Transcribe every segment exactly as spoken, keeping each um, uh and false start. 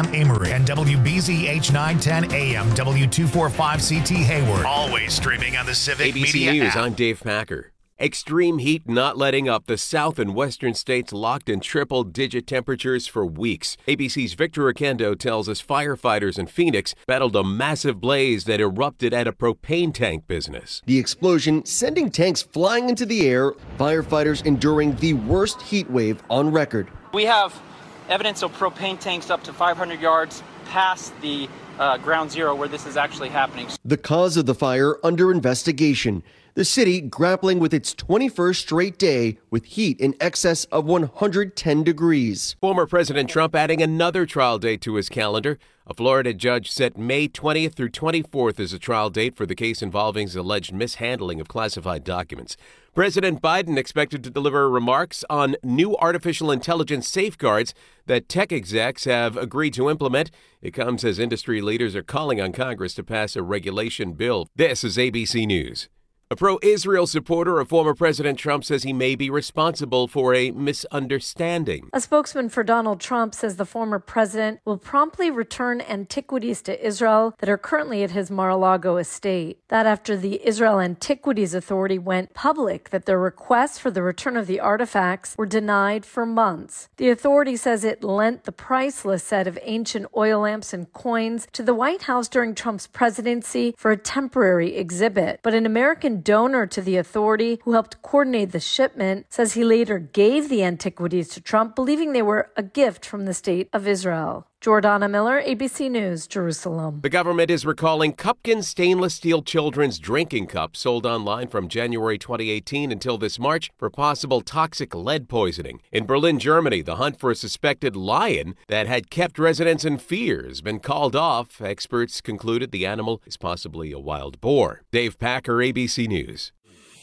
M Amory and W B Z H nine ten A M W two forty-five C T Hayward. Always streaming on the Civic A B C Media News, app. I'm Dave Packer. Extreme heat not letting up. The south and western states locked in triple-digit temperatures for weeks. A B C's Victor Oquendo tells us firefighters in Phoenix battled a massive blaze that erupted at a propane tank business. The explosion sending tanks flying into the air, firefighters enduring the worst heat wave on record. We have evidence of propane tanks up to five hundred yards past the uh, ground zero where this is actually happening. The cause of the fire under investigation. The city grappling with its twenty-first straight day with heat in excess of one hundred ten degrees. Former President Trump adding another trial date to his calendar. A Florida judge set May twentieth through twenty-fourth as a trial date for the case involving his alleged mishandling of classified documents. President Biden expected to deliver remarks on new artificial intelligence safeguards that tech execs have agreed to implement. It comes as industry leaders are calling on Congress to pass a regulation bill. This is A B C News. A pro-Israel supporter of former President Trump says he may be responsible for a misunderstanding. A spokesman for Donald Trump says the former president will promptly return antiquities to Israel that are currently at his Mar-a-Lago estate. That after the Israel Antiquities Authority went public that their requests for the return of the artifacts were denied for months. The authority says it lent the priceless set of ancient oil lamps and coins to the White House during Trump's presidency for a temporary exhibit. But an American donor to the authority who helped coordinate the shipment says he later gave the antiquities to Trump, believing they were a gift from the state of Israel. Jordana Miller, A B C News, Jerusalem. The government is recalling Cupkin stainless steel children's drinking cups sold online from January twenty eighteen until this March for possible toxic lead poisoning. In Berlin, Germany, the hunt for a suspected lion that had kept residents in fear has been called off. Experts concluded the animal is possibly a wild boar. Dave Packer, A B C News.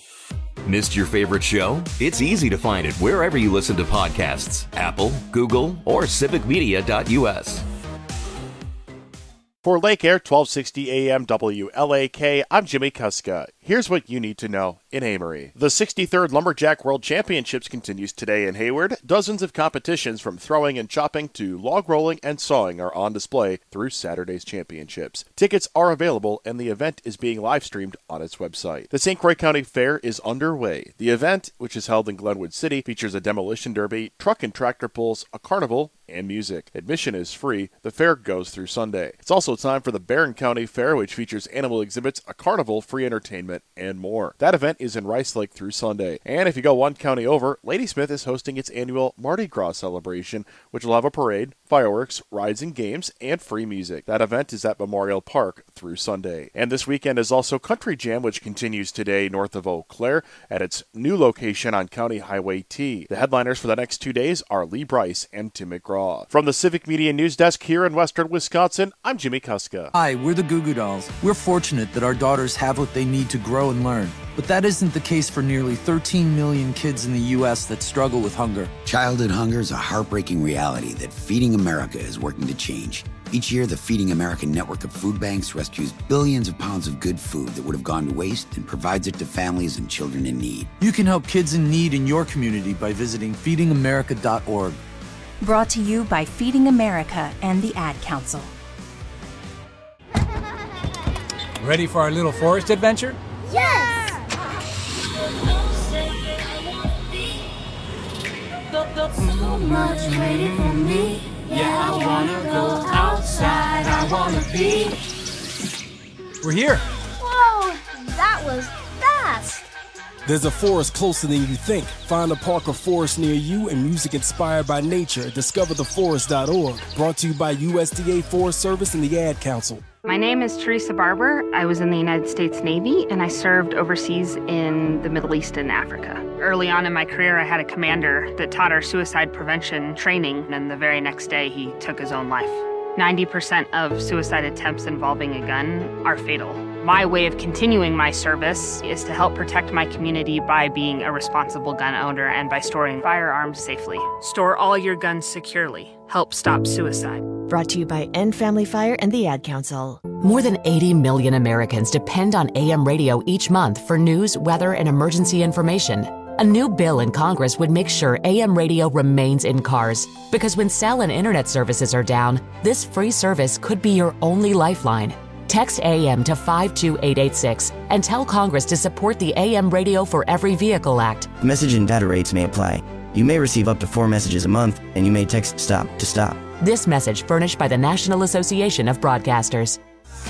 Missed your favorite show? It's easy to find it wherever you listen to podcasts. Apple, Google, or civic media dot U S. For Lake Air twelve sixty A M W L A K, I'm Jimmy Kuska. Here's what you need to know in Amory. The sixty-third Lumberjack World Championships continues today in Hayward. Dozens of competitions from throwing and chopping to log rolling and sawing are on display through Saturday's championships. Tickets are available and the event is being live streamed on its website. The Saint Croix County Fair is underway. The event, which is held in Glenwood City, features a demolition derby, truck and tractor pulls, a carnival, and music. Admission is free. The fair goes through Sunday. It's also time for the Barron County Fair, which features animal exhibits, a carnival, free entertainment, and more. That event is in Rice Lake through Sunday. And if you go one county over, Ladysmith is hosting its annual Mardi Gras celebration, which will have a parade, fireworks, rides and games, and free music. That event is at Memorial Park through Sunday. And this weekend is also Country Jam, which continues today north of Eau Claire at its new location on County Highway T. The headliners for the next two days are Lee Brice and Tim McGraw. From the Civic Media News Desk here in Western Wisconsin, I'm Jimmy Kuska. Hi, we're the Goo Goo Dolls. We're fortunate that our daughters have what they need to grow and learn. But that isn't the case for nearly thirteen million kids in the U S that struggle with hunger. Childhood hunger is a heartbreaking reality that Feeding America is working to change. Each year, the Feeding America network of food banks rescues billions of pounds of good food that would have gone to waste and provides it to families and children in need. You can help kids in need in your community by visiting feeding america dot org. Brought to you by Feeding America and the Ad Council. Ready for our little forest adventure? Yes! So much waiting for me. Yeah, I wanna go outside. I wanna be. We're here. Whoa, that was fast. There's a forest closer than you think. Find a park or forest near you and music inspired by nature at discover the forest dot org. Brought to you by U S D A Forest Service and the Ad Council. My name is Teresa Barber. I was in the United States Navy and I served overseas in the Middle East and Africa. Early on in my career, I had a commander that taught our suicide prevention training, and the very next day he took his own life. ninety percent of suicide attempts involving a gun are fatal. My way of continuing my service is to help protect my community by being a responsible gun owner and by storing firearms safely. Store all your guns securely. Help stop suicide. Brought to you by End Family Fire and the Ad Council. More than eighty million Americans depend on A M radio each month for news, weather, and emergency information. A new bill in Congress would make sure A M radio remains in cars, because when cell and internet services are down, this free service could be your only lifeline. Text A M to five two eight eight six and tell Congress to support the A M Radio for Every Vehicle Act. Message and data rates may apply. You may receive up to four messages a month, and you may text STOP to stop. This message furnished by the National Association of Broadcasters.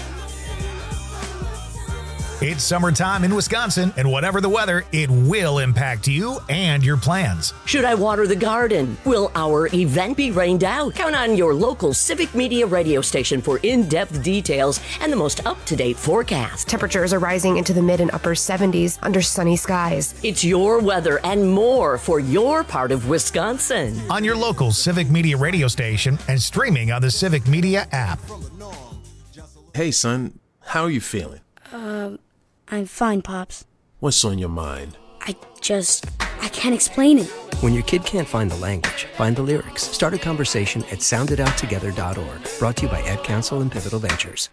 It's summertime in Wisconsin, and whatever the weather, it will impact you and your plans. Should I water the garden? Will our event be rained out? Count on your local Civic Media radio station for in-depth details and the most up-to-date forecast. Temperatures are rising into the mid and upper seventies under sunny skies. It's your weather and more for your part of Wisconsin. On your local Civic Media radio station and streaming on the Civic Media app. Hey, son, how are you feeling? Um... I'm fine, Pops. What's on your mind? I just... I can't explain it. When your kid can't find the language, find the lyrics. Start a conversation at sound it out together dot org. Brought to you by Ad Council and Pivotal Ventures.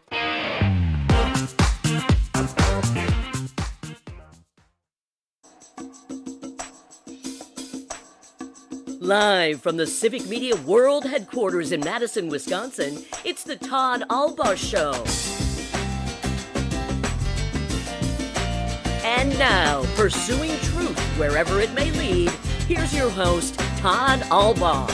Live from the Civic Media World Headquarters in Madison, Wisconsin, it's the Todd Albaugh Show. And now, pursuing truth wherever it may lead, here's your host, Todd Albaugh.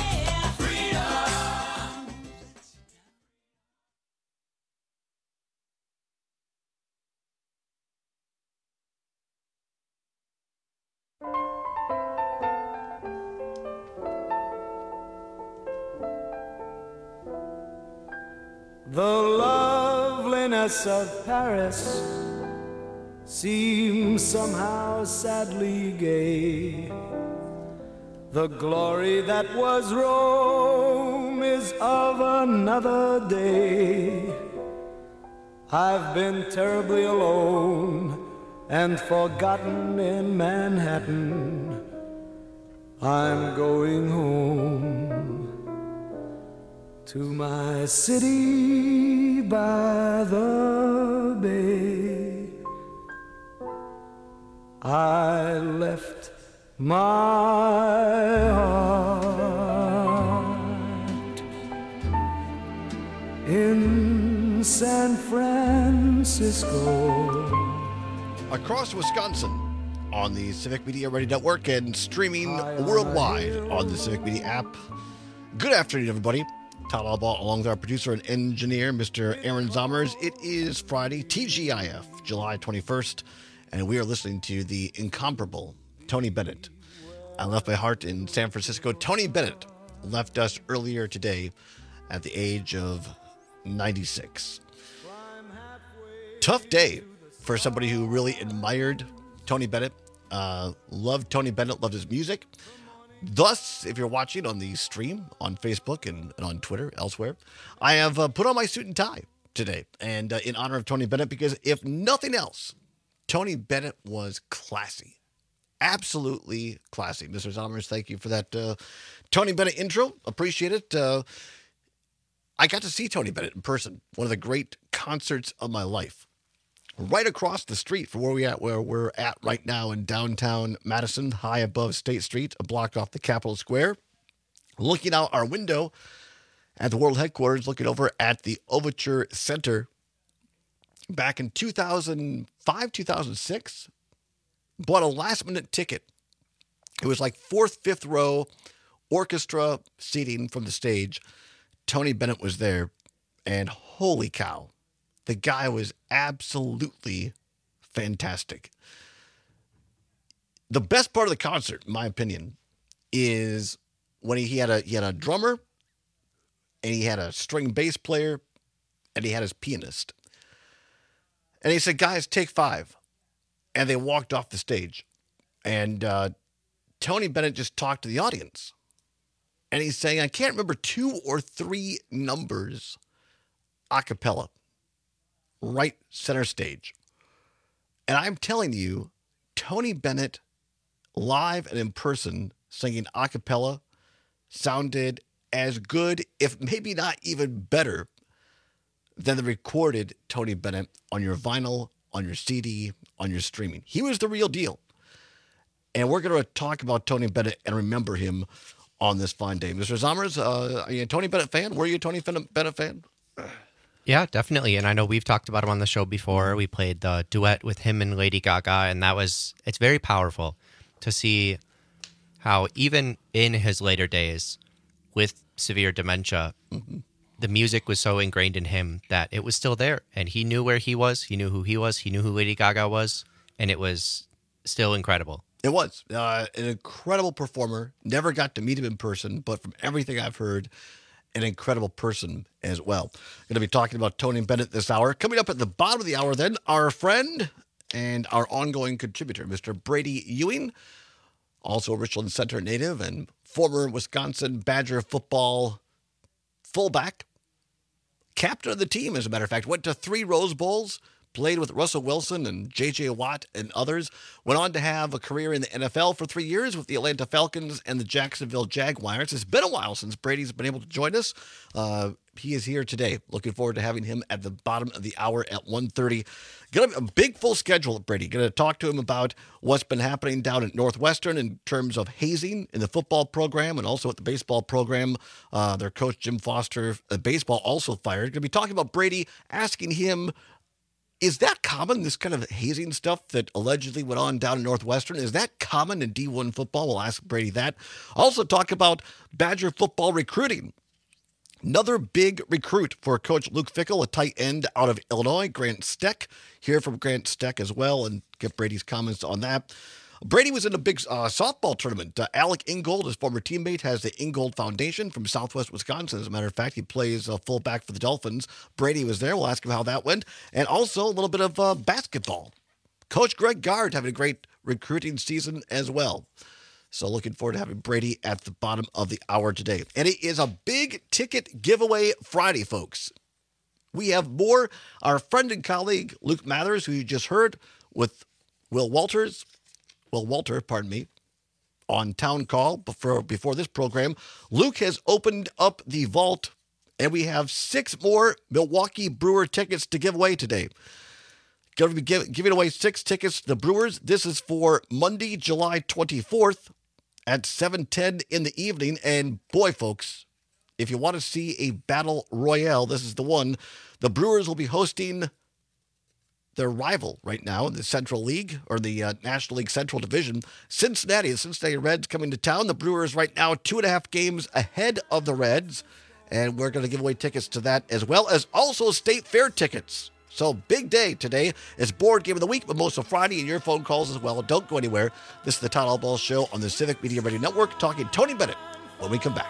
The loveliness of Paris seems somehow sadly gay. The glory that was Rome is of another day. I've been terribly alone and forgotten in Manhattan. I'm going home to my city by the bay. I left my heart in San Francisco. Across Wisconsin on the Civic Media Radio Network and streaming worldwide on the Civic Media app. Good afternoon, everybody. Todd Albaugh along with our producer and engineer, Mister Aaron Zommers. It is Friday, T G I F, July twenty-first. And we are listening to the incomparable Tony Bennett. I left my heart in San Francisco. Tony Bennett left us earlier today at the age of ninety-six. Tough day for somebody who really admired Tony Bennett, uh, loved Tony Bennett, loved his music. Thus, if you're watching on the stream on Facebook and, and on Twitter, elsewhere, I have uh, put on my suit and tie today and uh, in honor of Tony Bennett, because if nothing else, Tony Bennett was classy. Absolutely classy. Mister Zommers, thank you for that uh, Tony Bennett intro. Appreciate it. Uh, I got to see Tony Bennett in person. One of the great concerts of my life. Right across the street from where we at, where we're at right now in downtown Madison, high above State Street, a block off the Capitol Square. Looking out our window at the world headquarters, looking over at the Overture Center. Back in two thousand five, two thousand six, bought a last-minute ticket. It was like fourth, fifth row, orchestra seating from the stage. Tony Bennett was there, and holy cow, the guy was absolutely fantastic. The best part of the concert, in my opinion, is when he, he had a he had a drummer, and he had a string bass player, and he had his pianist. And he said, guys, take five. And they walked off the stage. And uh, Tony Bennett just talked to the audience. And he's saying, I can't remember two or three numbers a cappella. Right center stage. And I'm telling you, Tony Bennett, live and in person, singing a cappella, sounded as good, if maybe not even better, than the recorded Tony Bennett on your vinyl, on your C D, on your streaming. He was the real deal. And we're going to talk about Tony Bennett and remember him on this fine day. Mister Zommers, uh, are you a Tony Bennett fan? Were you a Tony Bennett fan? Yeah, definitely. And I know we've talked about him on the show before. We played the duet with him and Lady Gaga, and that was, it's very powerful to see how even in his later days with severe dementia, mm-hmm. the music was so ingrained in him that it was still there. And he knew where he was. He knew who he was. He knew who Lady Gaga was. And it was still incredible. It was uh, an incredible performer. Never got to meet him in person, but from everything I've heard, an incredible person as well. Going to be talking about Tony Bennett this hour. Coming up at the bottom of the hour then, our friend and our ongoing contributor, Mister Brady Ewing, also a Richland Center native and former Wisconsin Badger football fullback, captain of the team, as a matter of fact, went to three Rose Bowls, played with Russell Wilson and J J. Watt and others, went on to have a career in the N F L for three years with the Atlanta Falcons and the Jacksonville Jaguars. It's been a while since Brady's been able to join us. Uh, he is here today. Looking forward to having him at the bottom of the hour at one thirty. Going to be a big full schedule at Brady. Going to talk to him about what's been happening down at Northwestern in terms of hazing in the football program and also at the baseball program. Uh, their coach, Jim Foster, uh, baseball also fired. Going to be talking about Brady, asking him, is that common, this kind of hazing stuff that allegedly went on down in Northwestern? Is that common in D one football? We'll ask Brady that. Also talk about Badger football recruiting. Another big recruit for Coach Luke Fickell, a tight end out of Illinois, Grant Steck. Hear from Grant Steck as well and get Brady's comments on that. Brady was in a big uh, softball tournament. Uh, Alec Ingold, his former teammate, has the Ingold Foundation from Southwest Wisconsin. As a matter of fact, he plays uh, fullback for the Dolphins. Brady was there. We'll ask him how that went. And also a little bit of uh, basketball. Coach Greg Gard having a great recruiting season as well. So looking forward to having Brady at the bottom of the hour today. And it is a big ticket giveaway Friday, folks. We have more. Our friend and colleague, Luke Mathers, who you just heard, with Will Walters, Will Walter, pardon me, on Town Call before, before this program. Luke has opened up the vault, and we have six more Milwaukee Brewer tickets to give away today. Going to be give, giving away six tickets to the Brewers. This is for Monday, July twenty-fourth at seven ten in the evening. And boy, folks, if you want to see a battle royale, this is the one. The Brewers will be hosting their rival right now in the Central League, or the uh, National League Central Division, Cincinnati. The Cincinnati Reds coming to town. The Brewers right now two and a half games ahead of the Reds, and we're going to give away tickets to that, as well as also State Fair tickets. So big day today. It's board game of the week, but most of Friday, and your phone calls as well. Don't go anywhere. This is the Todd Allball Show on the Civic Media Radio Network, talking Tony Bennett when we come back.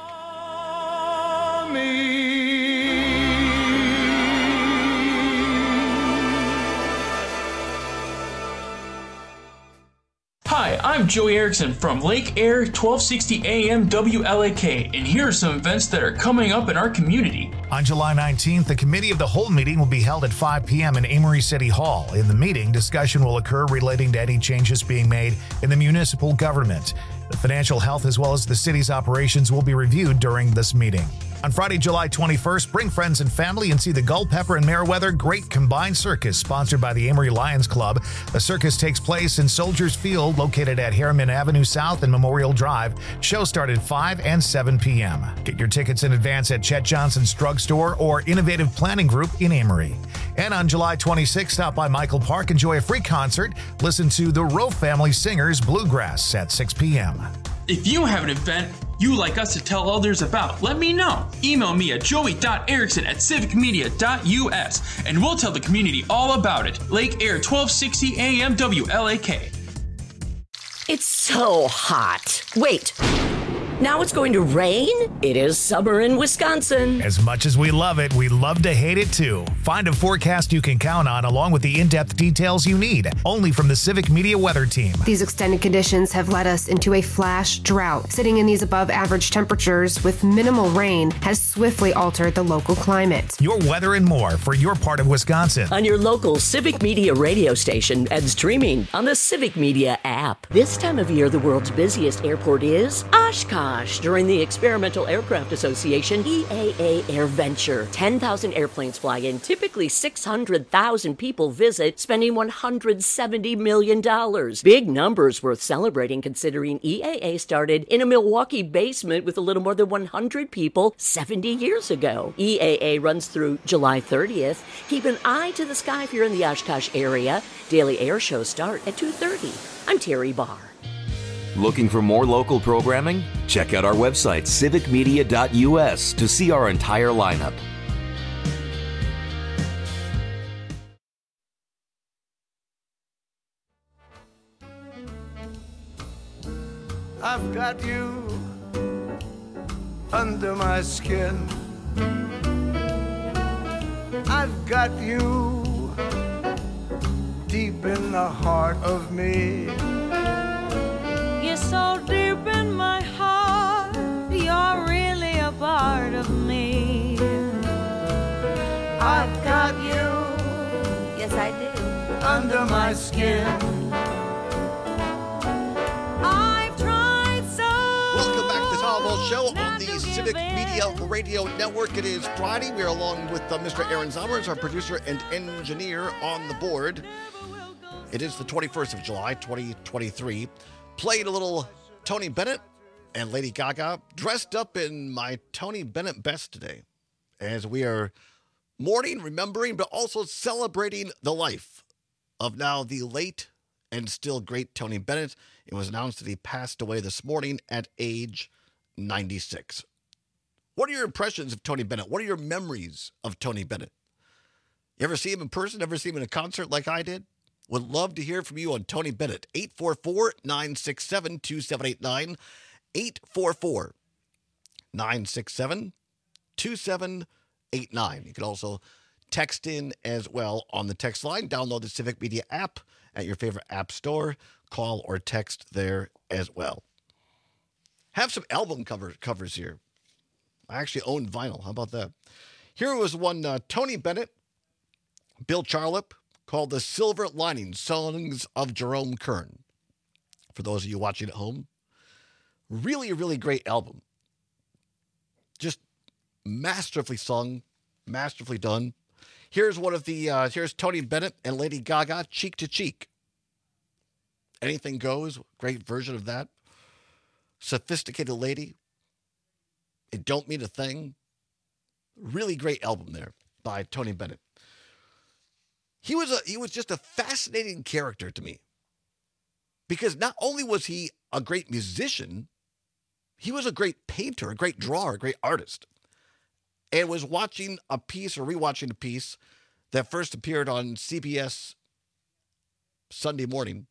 Hi, I'm Joey Erickson from Lake Air twelve sixty A M W L A K, and here are some events that are coming up in our community. On July nineteenth, the Committee of the Whole meeting will be held at five p.m. in Amory City Hall. In the meeting, discussion will occur relating to any changes being made in the municipal government. The financial health as well as the city's operations will be reviewed during this meeting. On Friday, July twenty-first, bring friends and family and see the Culpeper and Meriwether Great Combined Circus, sponsored by the Amory Lions Club. The circus takes place in Soldiers Field, located at Harriman Avenue South and Memorial Drive. Shows start at five and seven p.m. Get your tickets in advance at Chet Johnson's Drugstore or Innovative Planning Group in Amory. And on July twenty-sixth, stop by Michael Park, enjoy a free concert. Listen to the Rowe Family Singers Bluegrass at six p.m. If you have an event you'd like us to tell others about, let me know. Email me at joey dot erickson at civic media dot u s and we'll tell the community all about it. Lake Air twelve sixty A M W L A K. It's so hot. Wait. Now it's going to rain? It is summer in Wisconsin. As much as we love it, we love to hate it too. Find a forecast you can count on along with the in-depth details you need, only from the Civic Media Weather Team. These extended conditions have led us into a flash drought. Sitting in these above average temperatures with minimal rain has swiftly altered the local climate. Your weather and more for your part of Wisconsin. On your local Civic Media radio station and streaming on the Civic Media app. This time of year, the world's busiest airport is Oshkosh. Oshkosh during the Experimental Aircraft Association E A A Air Venture. ten thousand airplanes fly in, typically six hundred thousand people visit, spending one hundred seventy million dollars. Big numbers worth celebrating considering E A A started in a Milwaukee basement with a little more than one hundred people seventy years ago. E A A runs through July thirtieth. Keep an eye to the sky if you're in the Oshkosh area. Daily air shows start at two thirty. I'm Terry Barr. Looking for more local programming? Check out our website, civic media dot U S, to see our entire lineup. I've got you under my skin. I've got you deep in the heart of me. You're so deep in my heart, you're really a part of me. I've got you, yes I did, under my skin. I've tried so. Welcome back to the Tom Ball Show on the Civic Media Radio Network. It is Friday. We are along with uh, Mister Aaron Zomers, our producer and engineer, on the board. It is the twenty-first of July, twenty twenty-three. Played a little Tony Bennett and Lady Gaga, dressed up in my Tony Bennett best today, as we are mourning, remembering, but also celebrating the life of now the late and still great Tony Bennett. It was announced that he passed away this morning at age ninety-six. What are your impressions of Tony Bennett? What are your memories of Tony Bennett? You ever see him in person? Ever see him in a concert like I did? Would love to hear from you on Tony Bennett. eight four four, nine six seven, two seven eight nine. eight four four, nine six seven, two seven eight nine. You can also text in as well on the text line. Download the Civic Media app at your favorite app store. Call or text there as well. Have some album cover, covers here. I actually own vinyl. How about that? Here was one, uh, Tony Bennett, Bill Charlap, called The Silver Lining, Songs of Jerome Kern. For those of you watching at home, really, really great album. Just masterfully sung, masterfully done. Here's one of the, uh, here's Tony Bennett and Lady Gaga, Cheek to Cheek. Anything Goes, great version of that. Sophisticated Lady, It Don't Mean a Thing. Really great album there by Tony Bennett. He was a he was just a fascinating character to me. Because not only was he a great musician, he was a great painter, a great drawer, a great artist. And was watching a piece or rewatching a piece that first appeared on C B S Sunday Morning.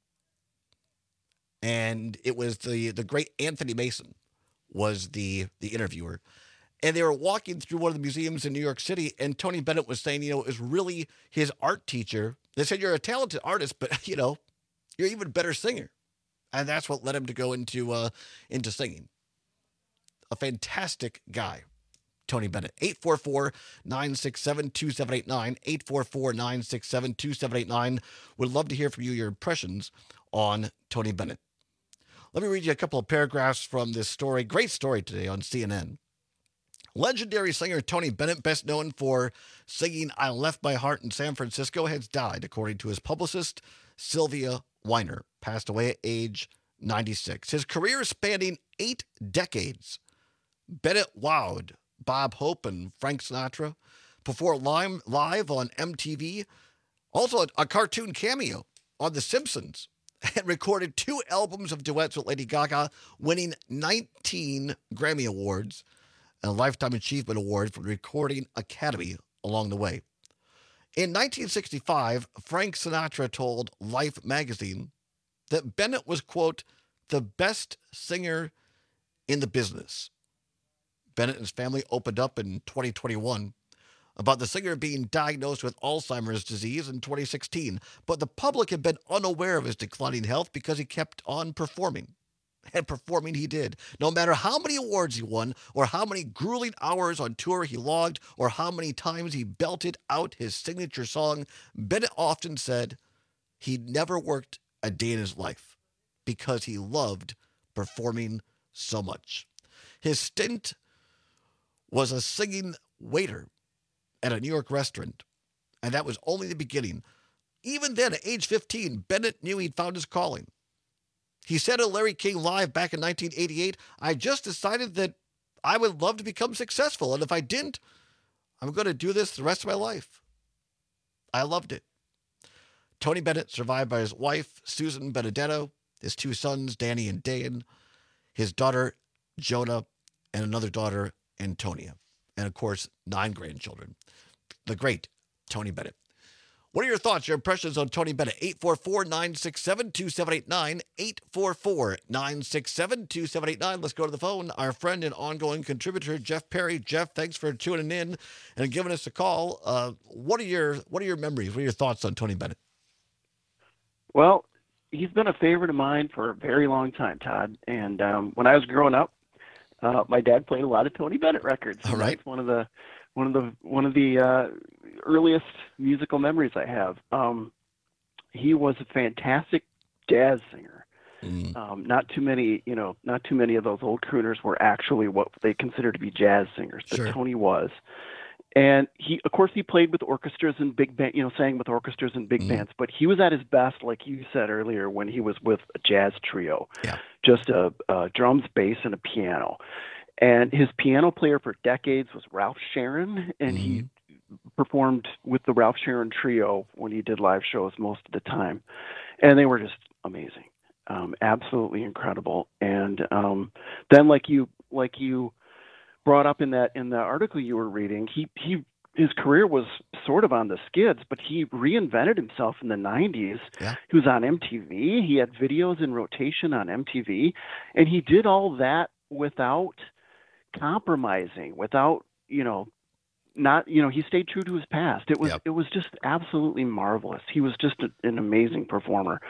And it was the the great Anthony Mason was the the interviewer. And they were walking through one of the museums in New York City, and Tony Bennett was saying, you know, it was really his art teacher. They said, you're a talented artist, but, you know, you're even a better singer. And that's what led him to go into uh, into singing. A fantastic guy, Tony Bennett. eight four four, nine six seven, two seven eight nine. eight four four, nine six seven, two seven eight nine. Would love to hear from you, your impressions on Tony Bennett. Let me read you a couple of paragraphs from this story. Great story today on C N N. Legendary singer Tony Bennett, best known for singing I Left My Heart in San Francisco, has died, according to his publicist, Sylvia Weiner, passed away at age ninety-six. His career spanning eight decades. Bennett wowed Bob Hope and Frank Sinatra, performed live, live on M T V, also a, a cartoon cameo on The Simpsons, and recorded two albums of duets with Lady Gaga, winning nineteen Grammy Awards and a Lifetime Achievement Award from the Recording Academy along the way. In nineteen sixty-five, Frank Sinatra told Life magazine that Bennett was, quote, the best singer in the business. Bennett and his family opened up in twenty twenty-one about the singer being diagnosed with Alzheimer's disease in twenty sixteen, but the public had been unaware of his declining health because he kept on performing. And performing he did. No matter how many awards he won, or how many grueling hours on tour he logged, or how many times he belted out his signature song, Bennett often said he'd never worked a day in his life because he loved performing so much. His stint was a singing waiter at a New York restaurant, and that was only the beginning. Even then, at age fifteen, Bennett knew he'd found his calling. He said at Larry King Live back in nineteen eighty-eight, I just decided that I would love to become successful, and if I didn't, I'm going to do this the rest of my life. I loved it. Tony Bennett, survived by his wife, Susan Benedetto, his two sons, Danny and Dan, his daughter, Jonah, and another daughter, Antonia, and of course, nine grandchildren. The great Tony Bennett. What are your thoughts, your impressions on Tony Bennett? eight four four, nine six seven, two seven eight nine, eight four four, nine six seven, two seven eight nine. Let's go to the phone. Our friend and ongoing contributor, Jeff Perry. Jeff, thanks for tuning in and giving us a call. Uh, what are your What are your memories? What are your thoughts on Tony Bennett? Well, he's been a favorite of mine for a very long time, Todd. And um, when I was growing up, uh, my dad played a lot of Tony Bennett records. All right. That's one of the one of the one of the uh, earliest musical memories I have. Um, he was a fantastic jazz singer. Mm. Um, not too many, you know, not too many of those old crooners were actually what they considered to be jazz singers, but Sure. Tony was. And he, of course, he played with orchestras and big band, you know, sang with orchestras and big Mm. bands. But he was at his best, like you said earlier, when he was with a jazz trio, Yeah. just a, a drums, bass, and a piano. And his piano player for decades was Ralph Sharon, and he performed with the Ralph Sharon Trio when he did live shows most of the time. And they were just amazing, um, absolutely incredible. And um, then, like you, like you brought up in that in the article you were reading, he he his career was sort of on the skids, but he reinvented himself in the nineties. Yeah. He was on M T V. He had videos in rotation on M T V, and he did all that without compromising, without, you know, not, you know, he stayed true to his past. It was, Yep. it was just absolutely marvelous. He was just a, an amazing performer.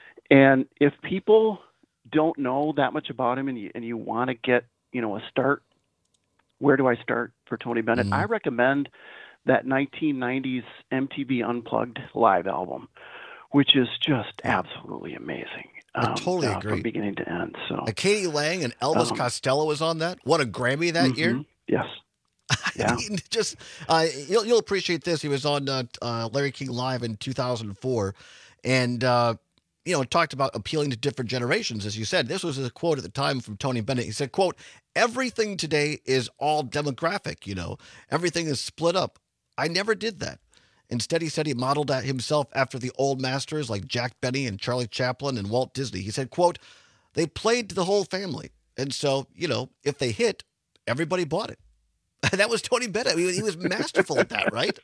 And if people don't know that much about him and you, and you want to get, you know, a start, where do I start for Tony Bennett? Mhm. I recommend that nineteen nineties M T V Unplugged live album, which is just absolutely amazing. I um, totally uh, agree. From beginning to end. So Uh, Katie Lang and Elvis Um, Costello was on that. What a Grammy that mhm. year. Yes. Yeah. I mean, just uh, you'll you'll appreciate this. He was on uh, uh, Larry King Live in two thousand four, and uh, you know talked about appealing to different generations. As you said, this was a quote at the time from Tony Bennett. He said, "quote Everything today is all demographic. You know, everything is split up. I never did that. Instead, he said he modeled that himself after the old masters like Jack Benny and Charlie Chaplin and Walt Disney. He said, quote, they played to the whole family. And so, you know, if they hit, everybody bought it." And that was Tony Bennett. He, he was masterful at that, right?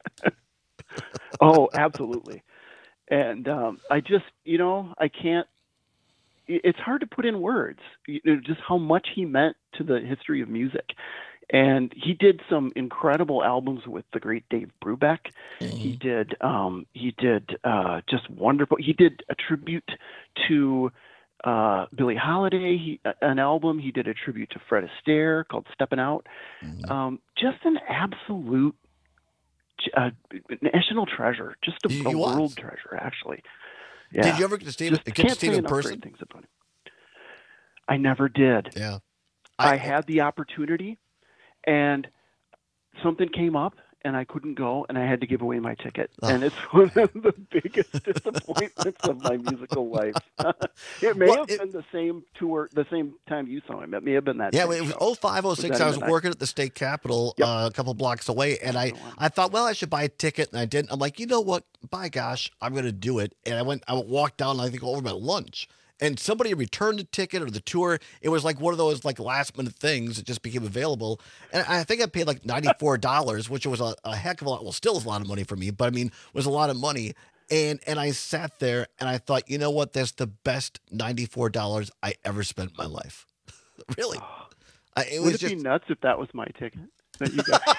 Oh, absolutely. And um, I just, you know, I can't, it- it's hard to put in words, you know, just how much he meant to the history of music. And he did some incredible albums with the great Dave Brubeck. He did, um, he did uh, just wonderful. He did a tribute to uh, Billie Holiday, he, an album. He did a tribute to Fred Astaire called "Steppin' Out." Um, just an absolute uh, national treasure, just a, He a was. world treasure, actually. Yeah. Did you ever get to see him, Just get can't to see him say in enough person? great things about him. I never did. Yeah. I, had the opportunity, and something came up, and I couldn't go, and I had to give away my ticket. Oh. And it's one of the biggest disappointments of my musical life. It may Well, have it- been the same tour, the same time you saw him. It may have been that. Yeah, same it was show. oh five, oh six. that I in was the night? working at the state capitol uh, a couple blocks away, and I, I thought, well, I should buy a ticket, and I didn't. I'm like, you know what? By gosh, I'm going to do it. And I went, I walked down, I think, over my lunch, and somebody returned the ticket or the tour. It was like one of those like last minute things that just became available, and I think I paid like ninety-four dollars, which was a, a heck of a lot. Well, still is a lot of money for me, but I mean, was a lot of money. And and I sat there and I thought, you know what? That's the best ninety-four dollars I ever spent in my life. Really. I, it Would was it just be nuts if that was my ticket? That you got?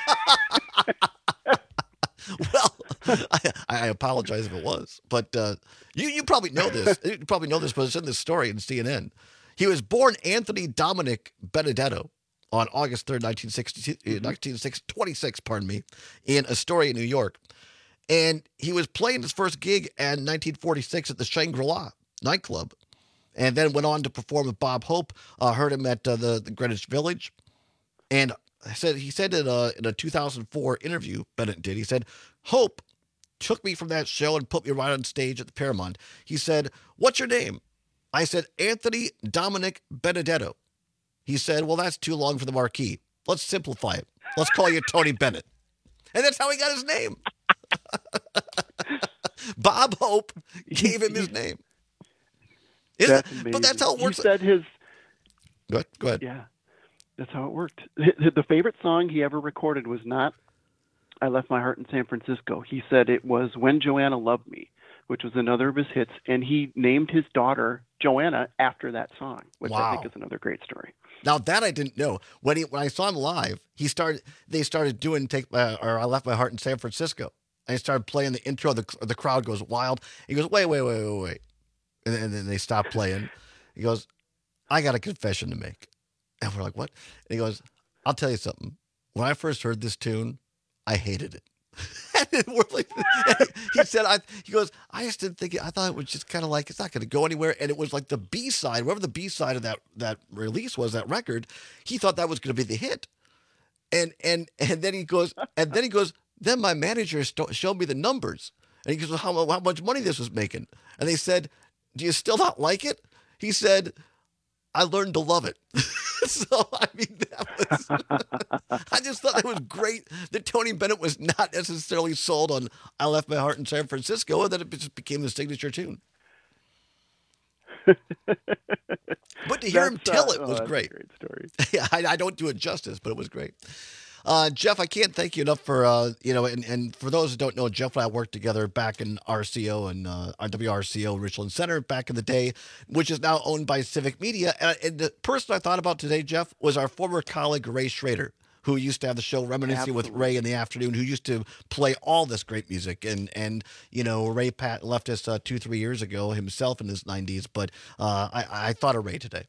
well, I, I apologize if it was, but uh, you you probably know this. You probably know this, but it's in this story in C N N. He was born Anthony Dominic Benedetto on August third, nineteen sixty, nineteen twenty-six, pardon me, in Astoria, New York. And he was playing his first gig in nineteen forty-six at the Shangri-La nightclub, and then went on to perform with Bob Hope. Uh, heard him at uh, the, the Greenwich Village. And I said he said in a, in a two thousand four interview, Bennett did, he said, Hope took me from that show and put me right on stage at the Paramount. He said, what's your name? I said, Anthony Dominic Benedetto. He said, well, that's too long for the marquee. Let's simplify it. Let's call you Tony Bennett. And that's how he got his name. Bob Hope gave him his name. Isn't That's it? But that's how it works. He said his... Go ahead. Go ahead. Yeah, that's how it worked. The favorite song he ever recorded was not I Left My Heart in San Francisco. He said it was When Joanna Loved Me, which was another of his hits, and he named his daughter Joanna after that song, which Wow. I think is another great story. Now that I didn't know. When he when I saw him live, he started. They started doing take uh, or I Left My Heart in San Francisco, and he started playing the intro. The the crowd goes wild. He goes, wait, wait, wait, wait, wait, and then, and then they stop playing. He goes, I got a confession to make, and we're like, what? And he goes, I'll tell you something. When I first heard this tune, I hated it. And we're like, he said, I, he goes, I just didn't think it, I thought it was just kind of like, it's not going to go anywhere. And it was like the B side, whatever the B side of that, that release was, that record, he thought that was going to be the hit. And, and, and then he goes, and then he goes, then my manager st- showed me the numbers, and he goes, well, how, how much money this was making. And they said, do you still not like it? He said, I learned to love it. So, I mean, that was, I just thought it was great that Tony Bennett was not necessarily sold on I Left My Heart in San Francisco, and that it just became the signature tune. But to hear him That's, tell uh, it oh, was that's a great. great story. Yeah, I, I don't do it justice, but it was great. Uh, Jeff, I can't thank you enough for, uh, you know, and, and for those who don't know, Jeff and I worked together back in R C O and uh, W R C O Richland Center back in the day, which is now owned by Civic Media. And, and the person I thought about today, Jeff, was our former colleague, Ray Schrader, who used to have the show Reminiscing with Ray in the afternoon, who used to play all this great music. And, and you know, Ray Pat left us uh, two, three years ago himself in his nineties, but uh, I, I thought of Ray today.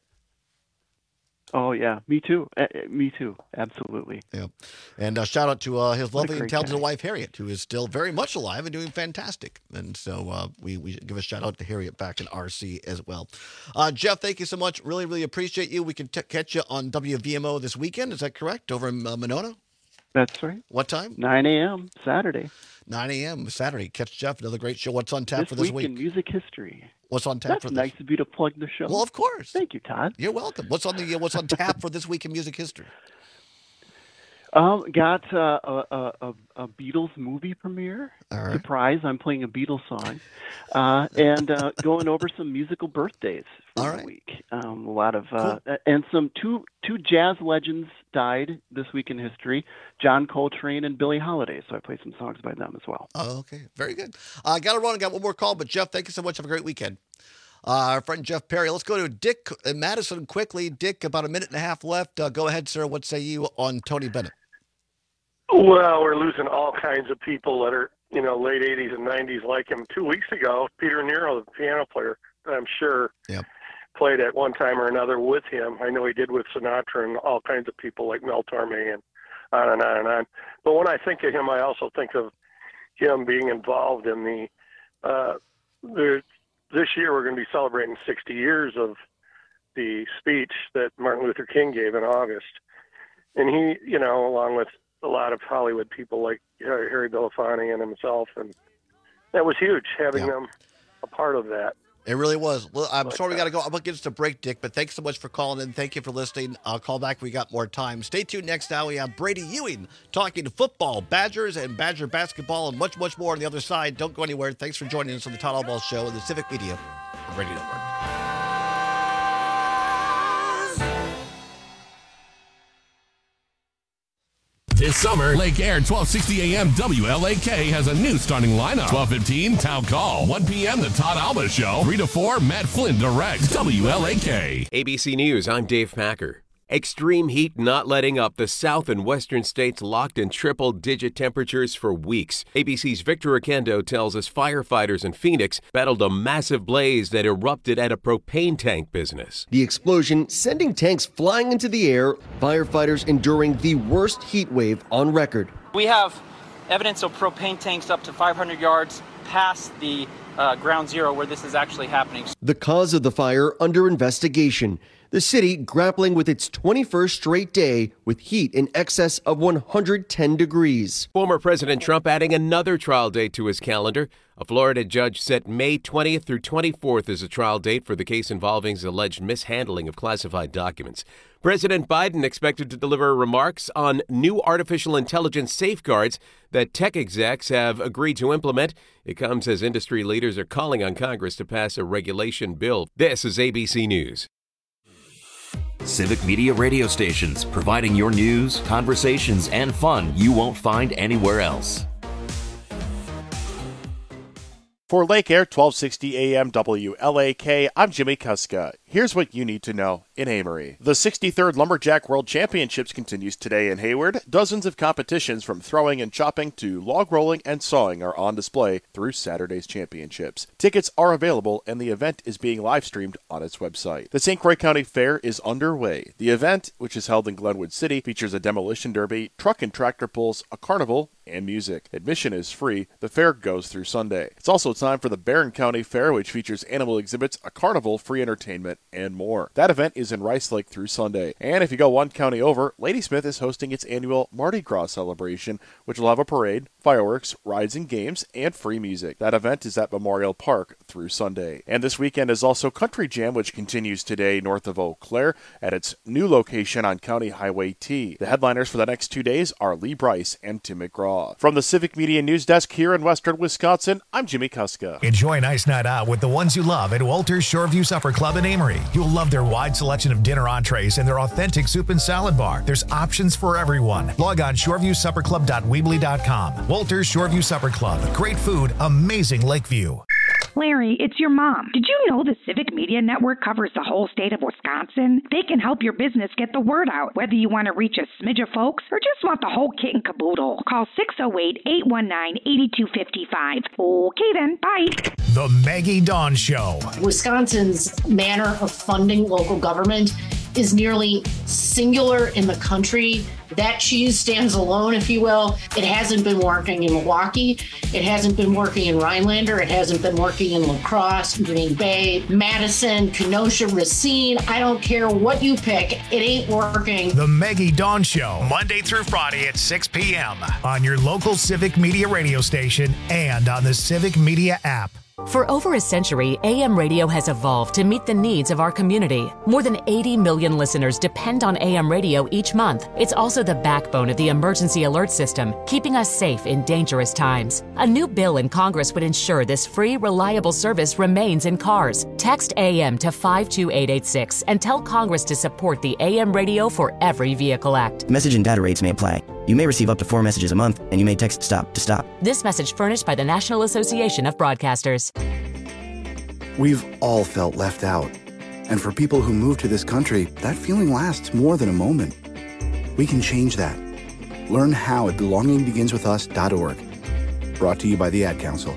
Oh, yeah. Me too. Uh, me too. Absolutely. Yeah. And uh, shout out to uh, his What a lovely and great talented guy. wife, Harriet, who is still very much alive and doing fantastic. And so uh, we, we give a shout out to Harriet back in R C as well. Uh, Jeff, thank you so much. Really, really appreciate you. We can t- catch you on W V M O this weekend. Is that correct? Over in uh, Monona? That's right. What time? nine a.m. Saturday. nine a.m. Saturday. Catch Jeff. Another great show. What's on tap This for this week week? in music history. What's on tap That's for this? nice of you to plug the show. Well, of course. Thank you, Todd. You're welcome. What's on the uh, What's on tap for this week in music history? Um, got uh, a, a, a Beatles movie premiere. All right. Surprise! I'm playing a Beatles song, uh, and uh, going over some musical birthdays for All the right. week. Um, a lot of uh, and some two two jazz legends died this week in history: John Coltrane and Billie Holiday. So I played some songs by them as well. Oh, okay. Very good. I uh, got to run. I got one more call, but Jeff, thank you so much. Have a great weekend. Uh, our friend Jeff Perry. Let's go to Dick in Madison quickly. Dick, about a minute and a half left. Uh, go ahead, sir. What say you on Tony Bennett? Well, we're losing all kinds of people that are, you know, late eighties and nineties like him. Two weeks ago, Peter Nero, the piano player, I'm sure Yep. played at one time or another with him. I know he did with Sinatra and all kinds of people like Mel Torme and on and on and on. But when I think of him, I also think of him being involved in the, uh, the this year we're going to be celebrating sixty years of the speech that Martin Luther King gave in August. And he, you know, along with a lot of Hollywood people like Harry Belafonte and himself, and that was huge having Yeah. them a part of that. It really was. Well, I'm sorry we got to go. I'm going to get us to break, Dick, but thanks so much for calling in. Thank you for listening. I'll call back. We got more time. Stay tuned. Next hour, we have Brady Ewing talking to football, Badgers, and Badger basketball, and much, much more on the other side. Don't go anywhere. Thanks for joining us on the Todd Allball Show and the Civic Media Radio Network. This summer, Lake Air twelve sixty A M W L A K has a new starting lineup. twelve fifteen, Town Call. one p.m., The Todd Alba Show. three to four, Matt Flynn directs W L A K. A B C News, I'm Dave Packer. Extreme heat not letting up. The south and western states locked in triple-digit temperatures for weeks. A B C's Victor Oquendo tells us firefighters in Phoenix battled a massive blaze that erupted at a propane tank business. The explosion sending tanks flying into the air, firefighters enduring the worst heat wave on record. We have evidence of propane tanks up to five hundred yards past the uh, ground zero where this is actually happening. The cause of the fire under investigation. The city grappling with its twenty-first straight day with heat in excess of one hundred ten degrees. Former President Trump adding another trial date to his calendar. A Florida judge set May twentieth through twenty-fourth as a trial date for the case involving his alleged mishandling of classified documents. President Biden expected to deliver remarks on new artificial intelligence safeguards that tech execs have agreed to implement. It comes as industry leaders are calling on Congress to pass a regulation bill. This is A B C News. Civic Media radio stations, providing your news, conversations, and fun you won't find anywhere else. For Lake Air twelve sixty A M W L A K, I'm Jimmy Kuska. Here's what you need to know in Amory. The sixty-third Lumberjack World Championships continues today in Hayward. Dozens of competitions from throwing and chopping to log rolling and sawing are on display through Saturday's championships. Tickets are available and the event is being live streamed on its website. The Saint Croix County Fair is underway. The event, which is held in Glenwood City, features a demolition derby, truck and tractor pulls, a carnival, and music. Admission is free. The fair goes through Sunday. It's also time for the Barron County Fair, which features animal exhibits, a carnival, free entertainment, and more. That event is in Rice Lake through Sunday. And if you go one county over, Ladysmith is hosting its annual Mardi Gras celebration, which will have a parade, fireworks, rides and games, and free music. That event is at Memorial Park through Sunday. And this weekend is also Country Jam, which continues today north of Eau Claire at its new location on County Highway T. The headliners for the next two days are Lee Bryce and Tim McGraw. From the Civic Media News Desk here in Western Wisconsin, I'm Jimmy Kuska. Enjoy a nice night out with the ones you love at Walter's Shoreview Supper Club in Amory. You'll love their wide selection of dinner entrees and their authentic soup and salad bar. There's options for everyone. Log on shoreview supper club dot weebly dot com. Walter's Shoreview Supper Club. Great food, amazing Lakeview. Larry, it's your mom. Did you know the Civic Media Network covers the whole state of Wisconsin? They can help your business get the word out, whether you want to reach a smidge of folks or just want the whole kit and caboodle. Call six oh eight, eight one nine, eight two five five. Okay then, bye. The Maggie Dawn Show. Wisconsin's manner of funding local government is nearly singular in the country. That cheese stands alone, if you will. It hasn't been working in Milwaukee. It hasn't been working in Rhinelander. It hasn't been working in La Crosse, Green Bay, Madison, Kenosha, Racine. I don't care what you pick. It ain't working. The Maggie Dawn Show, Monday through Friday at six p.m. on your local Civic Media radio station and on the Civic Media app. For over a century, A M radio has evolved to meet the needs of our community. More than eighty million listeners depend on A M radio each month. It's also the backbone of the emergency alert system, keeping us safe in dangerous times. A new bill in Congress would ensure this free, reliable service remains in cars. Text A M to five two eight eight six and tell Congress to support the A M Radio for Every Vehicle Act. Message and data rates may apply. You may receive up to four messages a month, and you may text STOP to stop. This message furnished by the National Association of Broadcasters. We've all felt left out. And for people who move to this country, that feeling lasts more than a moment. We can change that. Learn how at belonging begins with us dot org. Brought to you by the Ad Council.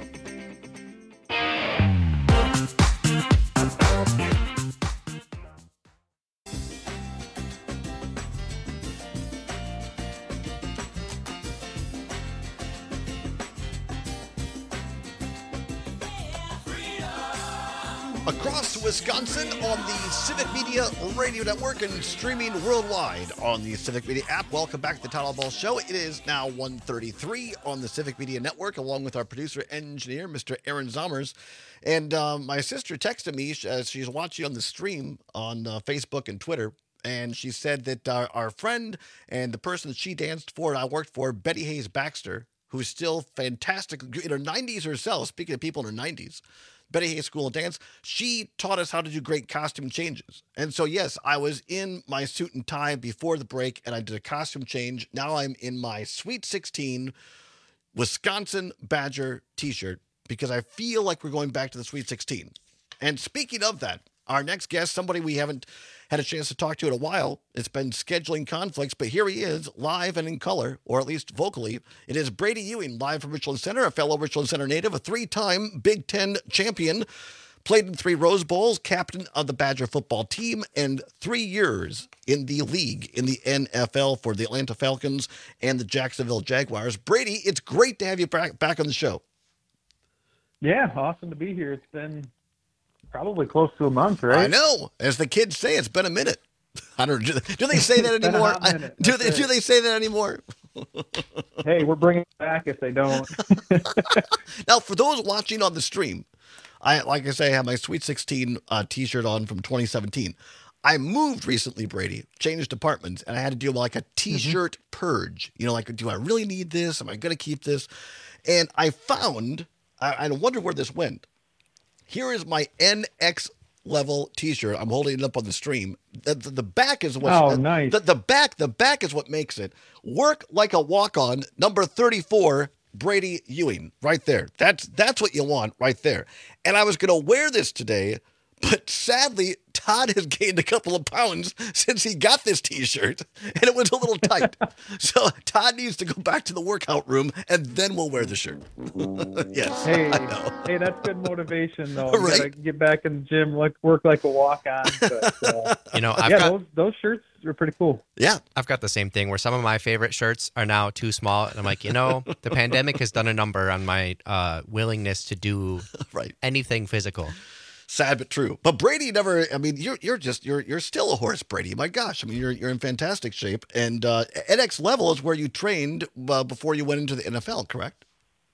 Across Wisconsin on the Civic Media Radio Network and streaming worldwide on the Civic Media app. Welcome back to the Todd Ball Show. It is now one thirty-three on the Civic Media Network, along with our producer engineer, Mister Aaron Zommers. And um, my sister texted me as she's watching on the stream on uh, Facebook and Twitter. And she said that uh, our friend and the person that she danced for and I worked for, Betty Hayes Baxter, who's still fantastic in her nineties herself, speaking of people in her nineties, Betty Hayes School of Dance, she taught us how to do great costume changes. And so, yes, I was in my suit and tie before the break, and I did a costume change. Now I'm in my Sweet sixteen Wisconsin Badger t-shirt because I feel like we're going back to the Sweet sixteen. And speaking of that, our next guest, somebody we haven't had a chance to talk to in a while. It's been scheduling conflicts, but here he is, live and in color, or at least vocally. It is Brady Ewing, live from Richland Center, a fellow Richland Center native, a three-time Big Ten champion, played in three Rose Bowls, captain of the Badger football team, and three years in the league, in the N F L for the Atlanta Falcons and the Jacksonville Jaguars. Brady, it's great to have you back, back on the show. Yeah, awesome to be here. It's been probably close to a month, right? I know. As the kids say, it's been a minute. I don't. Do they, do they say that anymore? I, do they? Do they say that anymore? Hey, we're bringing it back if they don't. Now, for those watching on the stream, I like I say, I have my Sweet sixteen uh, T-shirt on from twenty seventeen. I moved recently, Brady, changed departments, and I had to do like a T-shirt mm-hmm. purge. You know, like, do I really need this? Am I going to keep this? And I found, I, I wonder where this went. Here is my N X level T-shirt. I'm holding it up on the stream. The, the, the back is what. Oh, nice. The, the back, the back is what makes it. Work like a walk-on, number thirty-four, Brady Ewing, right there. That's that's what you want, right there. And I was going to wear this today, but sadly, Todd has gained a couple of pounds since he got this T-shirt, and it was a little tight. So Todd needs to go back to the workout room, and then we'll wear the shirt. Yes, hey, I know. Hey, that's good motivation, though. You Right. gotta get back in the gym, like work like a walk-on. But, uh, You know, I've yeah, got those, those shirts are pretty cool. Yeah. I've got the same thing where some of my favorite shirts are now too small. And I'm like, you know, the pandemic has done a number on my uh, willingness to do right. anything physical. Sad but true. But Brady never. I mean, you're you're just you're you're still a horse, Brady. My gosh, I mean, you're you're in fantastic shape. And uh, N X level is where you trained uh, before you went into the N F L, correct?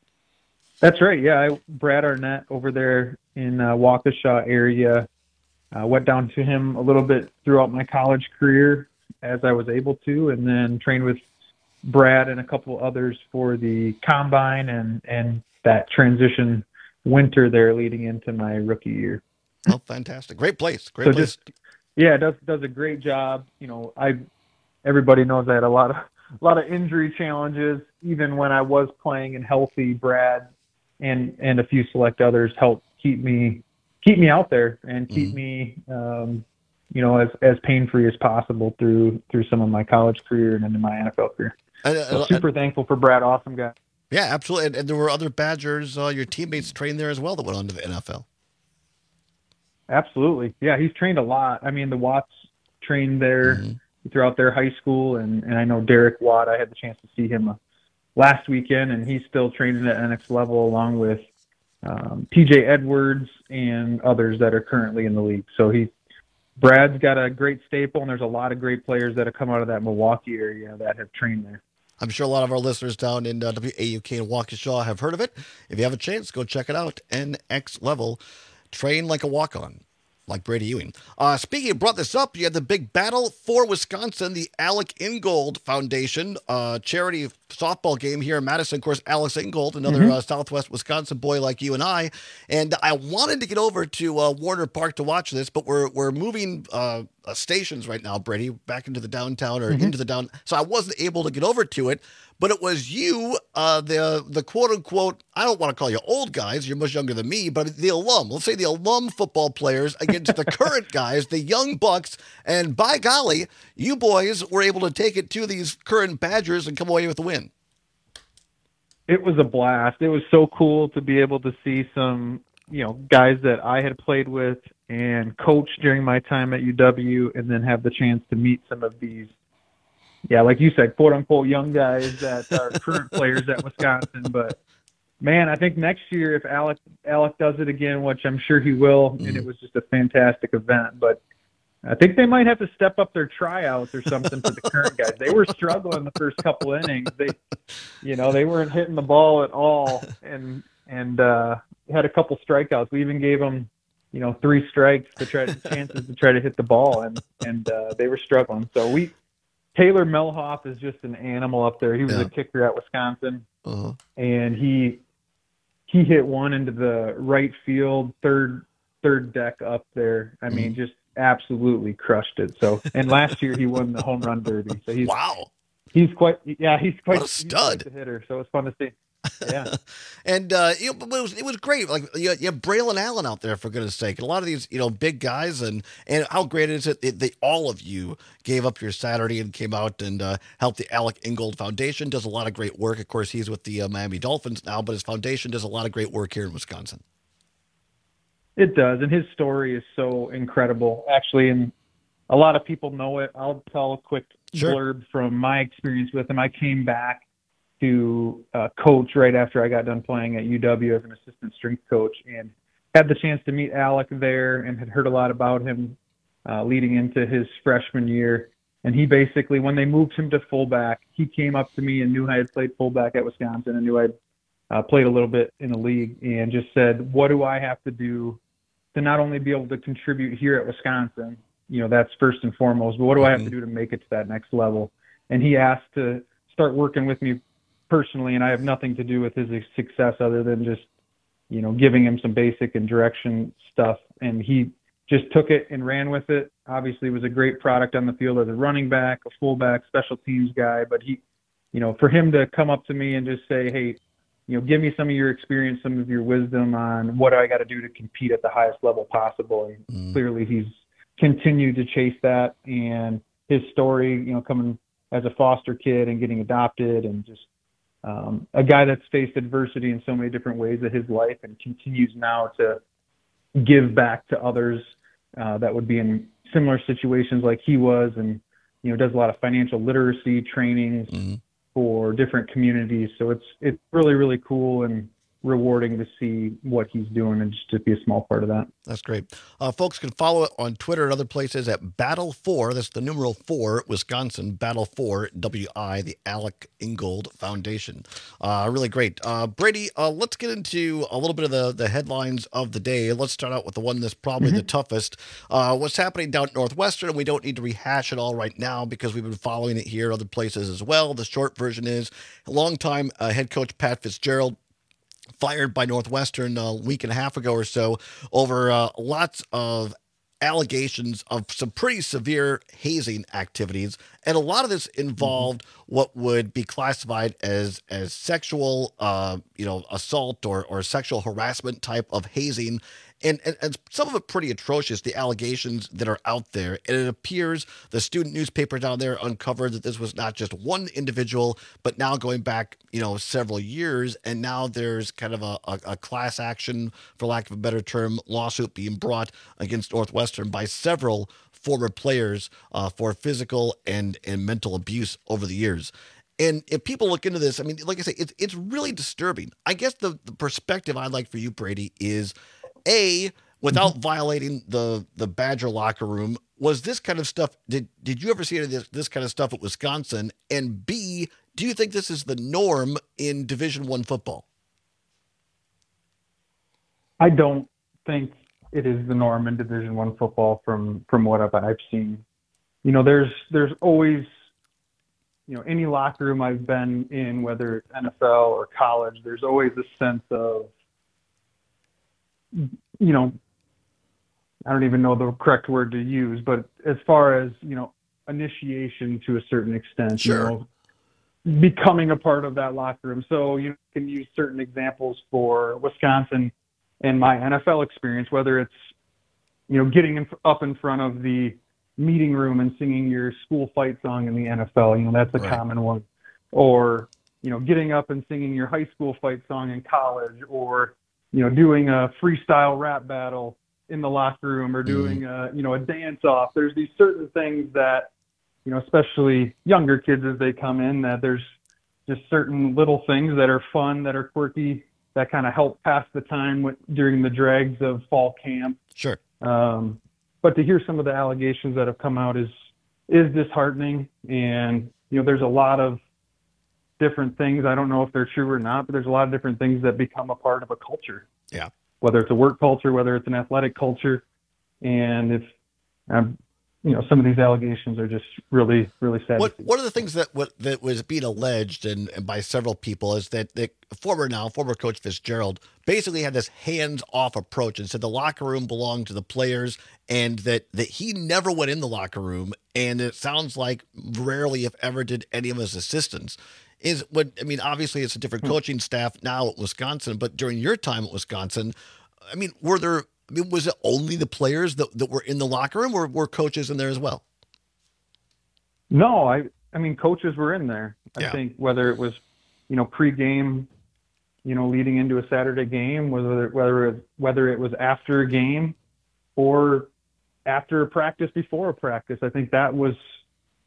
That's right. Yeah, I, Brad Arnett over there in uh, Waukesha area. Uh, went down to him a little bit throughout my college career as I was able to, and then trained with Brad and a couple others for the combine and, and that transition winter there leading into my rookie year. Oh, fantastic. Great place. Great so place. Just, yeah, does does a great job. You know, I everybody knows I had a lot of a lot of injury challenges even when I was playing and healthy. Brad and and a few select others helped keep me keep me out there and keep mm-hmm. me um, you know, as, as pain-free as possible through through some of my college career and into my N F L career. And, uh, so super and, thankful for Brad. Awesome guy. Yeah, absolutely. And, and there were other Badgers, uh, your teammates trained there as well that went on to the N F L. Absolutely. Yeah, he's trained a lot. I mean, the Watts trained there mm-hmm. throughout their high school, and, and I know Derek Watt, I had the chance to see him uh, last weekend, and he's still training at N X level along with um, T J Edwards and others that are currently in the league. So he, Brad's got a great staple, and there's a lot of great players that have come out of that Milwaukee area that have trained there. I'm sure a lot of our listeners down in uh, W A U K and Waukesha have heard of it. If you have a chance, go check it out. N X level. Train like a walk-on, like Brady Ewing. Uh, speaking of, brought this up, you had the big battle for Wisconsin, the Alec Ingold Foundation uh, charity softball game here in Madison. Of course, Alex Ingold, another mm-hmm. uh, Southwest Wisconsin boy like you and I. And I wanted to get over to uh, Warner Park to watch this, but we're we're moving uh, uh, stations right now, Brady, back into the downtown or mm-hmm. into the down. So I wasn't able to get over to it. But it was you, uh, the the quote unquote, I don't want to call you old guys, you're much younger than me, but the alum, let's say the alum football players against the current guys, the young Bucks. And by golly, you boys were able to take it to these current Badgers and come away with a win. It was a blast. It was so cool to be able to see some, you know, guys that I had played with and coached during my time at U W, and then have the chance to meet some of these, yeah, like you said, quote unquote, young guys that are current players at Wisconsin. But man, I think next year, if Alec Alec does it again, which I'm sure he will, mm-hmm. and it was just a fantastic event, but I think they might have to step up their tryouts or something for the current guys. They were struggling the first couple innings. They, you know, they weren't hitting the ball at all, and and uh, had a couple strikeouts. We even gave them, you know, three strikes to try to, chances to try to hit the ball, and and uh, they were struggling. So we. Taylor Melhoff is just an animal up there. He was yeah. a kicker at Wisconsin, uh-huh. and he he hit one into the right field third third deck up there. I mean, mm. just absolutely crushed it. So, and last year he won the home run derby. So he's wow, he's quite yeah he's quite what a stud he's quite a hitter. So it's fun to see. Yeah, and uh, you know, it was it was great. Like you, you have Braylon Allen out there, for goodness sake, and a lot of these you know big guys, and and how great is it that they, all of you gave up your Saturday and came out and uh, helped the Alec Ingold Foundation. Does a lot of great work. Of course, he's with the uh, Miami Dolphins now, but his foundation does a lot of great work here in Wisconsin. It does, and his story is so incredible, actually, and a lot of people know it. I'll tell a quick sure. blurb from my experience with him. I came back to uh, coach right after I got done playing at U W as an assistant strength coach, and had the chance to meet Alec there and had heard a lot about him uh, leading into his freshman year. And he basically, when they moved him to fullback, he came up to me and knew I had played fullback at Wisconsin and knew I'd uh, played a little bit in the league, and just said, what do I have to do to not only be able to contribute here at Wisconsin, you know, that's first and foremost, but what do I have to do to make it to that next level? And he asked to start working with me personally, and I have nothing to do with his success other than just, you know, giving him some basic and direction stuff. And he just took it and ran with it. Obviously was a great product on the field as a running back, a fullback, special teams guy. But he, you know, for him to come up to me and just say, hey, you know, give me some of your experience, some of your wisdom on what I got to do to compete at the highest level possible. And mm. clearly he's continued to chase that. And his story, you know, coming as a foster kid and getting adopted, and just um, a guy that's faced adversity in so many different ways of his life and continues now to give back to others uh, that would be in similar situations like he was, and, you know, does a lot of financial literacy trainings mm-hmm. for different communities. So it's, it's really, really cool and rewarding to see what he's doing and just to be a small part of that. That's great. Uh, folks can follow it on Twitter and other places at Battle four. That's the numeral four, Wisconsin, Battle four, W I, the Alec Ingold Foundation. Uh, really great. Uh, Brady, uh, let's get into a little bit of the, the headlines of the day. Let's start out with the one that's probably mm-hmm. the toughest. Uh, what's happening down at Northwestern, and we don't need to rehash it all right now because we've been following it here other places as well. The short version is longtime uh, head coach Pat Fitzgerald fired by Northwestern a week and a half ago or so over uh, lots of allegations of some pretty severe hazing activities. And a lot of this involved mm-hmm. what would be classified as as sexual, uh, you know, assault or, or sexual harassment type of hazing. And, and, and some of it pretty atrocious, the allegations that are out there. And it appears the student newspaper down there uncovered that this was not just one individual, but now going back, you know, several years. And now there's kind of a, a, a class action, for lack of a better term, lawsuit being brought against Northwestern by several former players uh, for physical and, and mental abuse over the years. And if people look into this, I mean, like I say, it's, it's really disturbing. I guess the, the perspective I'd like for you, Brady, is A, without mm-hmm. violating the, the Badger locker room, was this kind of stuff, did did you ever see any of this, this kind of stuff at Wisconsin? And B, do you think this is the norm in Division One football? I don't think it is the norm in Division One football from, from what I've, I've seen. You know, there's there's always, you know, any locker room I've been in, whether it's N F L or college, there's always a sense of, you know, I don't even know the correct word to use, but as far as, you know, initiation to a certain extent, sure. you know, becoming a part of that locker room. So you can use certain examples for Wisconsin and my N F L experience, whether it's, you know, getting in, up in front of the meeting room and singing your school fight song in the N F L, you know, that's a right. common one. Or, you know, getting up and singing your high school fight song in college, or, you know, doing a freestyle rap battle in the locker room, or doing a, you know, a dance off. There's these certain things that, you know, especially younger kids as they come in, that there's just certain little things that are fun, that are quirky, that kind of help pass the time with, during the dregs of fall camp. Sure. Um, but to hear some of the allegations that have come out is, is disheartening. And, you know, there's a lot of different things. I don't know if they're true or not, but there's a lot of different things that become a part of a culture. Yeah. Whether it's a work culture, whether it's an athletic culture. And if, um, you know, some of these allegations are just really, really sad. What, one of the things that what, that was being alleged and, and by several people is that the former now, former coach Fitzgerald basically had this hands-off approach and said the locker room belonged to the players, and that, that he never went in the locker room. And it sounds like rarely, if ever, did any of his assistants. Is what I mean, obviously it's a different coaching staff now at Wisconsin, but during your time at Wisconsin, I mean, were there, I mean, was it only the players that, that were in the locker room, or were coaches in there as well? No, I, I mean, coaches were in there. I yeah. think whether it was, you know, pre-game, you know, leading into a Saturday game, whether, whether, it, whether it was after a game or after a practice, before a practice, I think that was,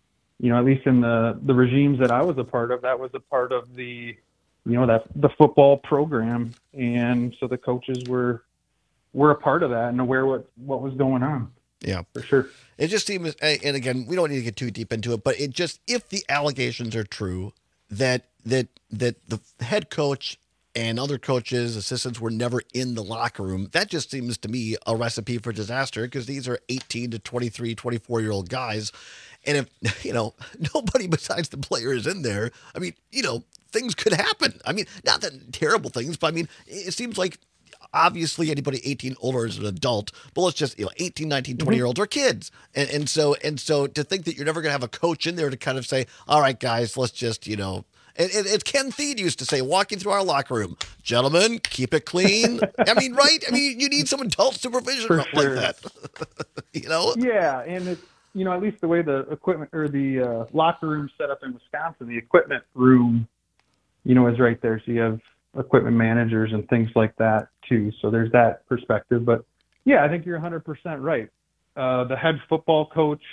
you know, at least in the, the regimes that I was a part of, that was a part of the, you know, that the football program. And so the coaches were, were a part of that and aware what, what was going on. Yeah, for sure. It just seems, and again, we don't need to get too deep into it, but it just, if the allegations are true that, that, that the head coach and other coaches, assistants were never in the locker room, that just seems to me a recipe for disaster, because these are eighteen to twenty-three, twenty-four year old guys. And if, you know, nobody besides the player is in there, I mean, you know, things could happen. I mean, not that terrible things, but I mean, it seems like obviously anybody eighteen older is an adult, but let's just, you know, eighteen, nineteen, twenty year olds are kids. And, and so, and so to think that you're never going to have a coach in there to kind of say, all right, guys, let's just, you know, and, and, and Ken Thied used to say, walking through our locker room, gentlemen, keep it clean. I mean, right? I mean, you need some adult supervision For like sure. that. You know? Yeah. And it's, you know, at least the way the equipment or the uh, locker room set up in Wisconsin, the equipment room, you know, is right there. So you have equipment managers and things like that too. So there's that perspective. But yeah, I think you're one hundred percent right. Uh, the head football coach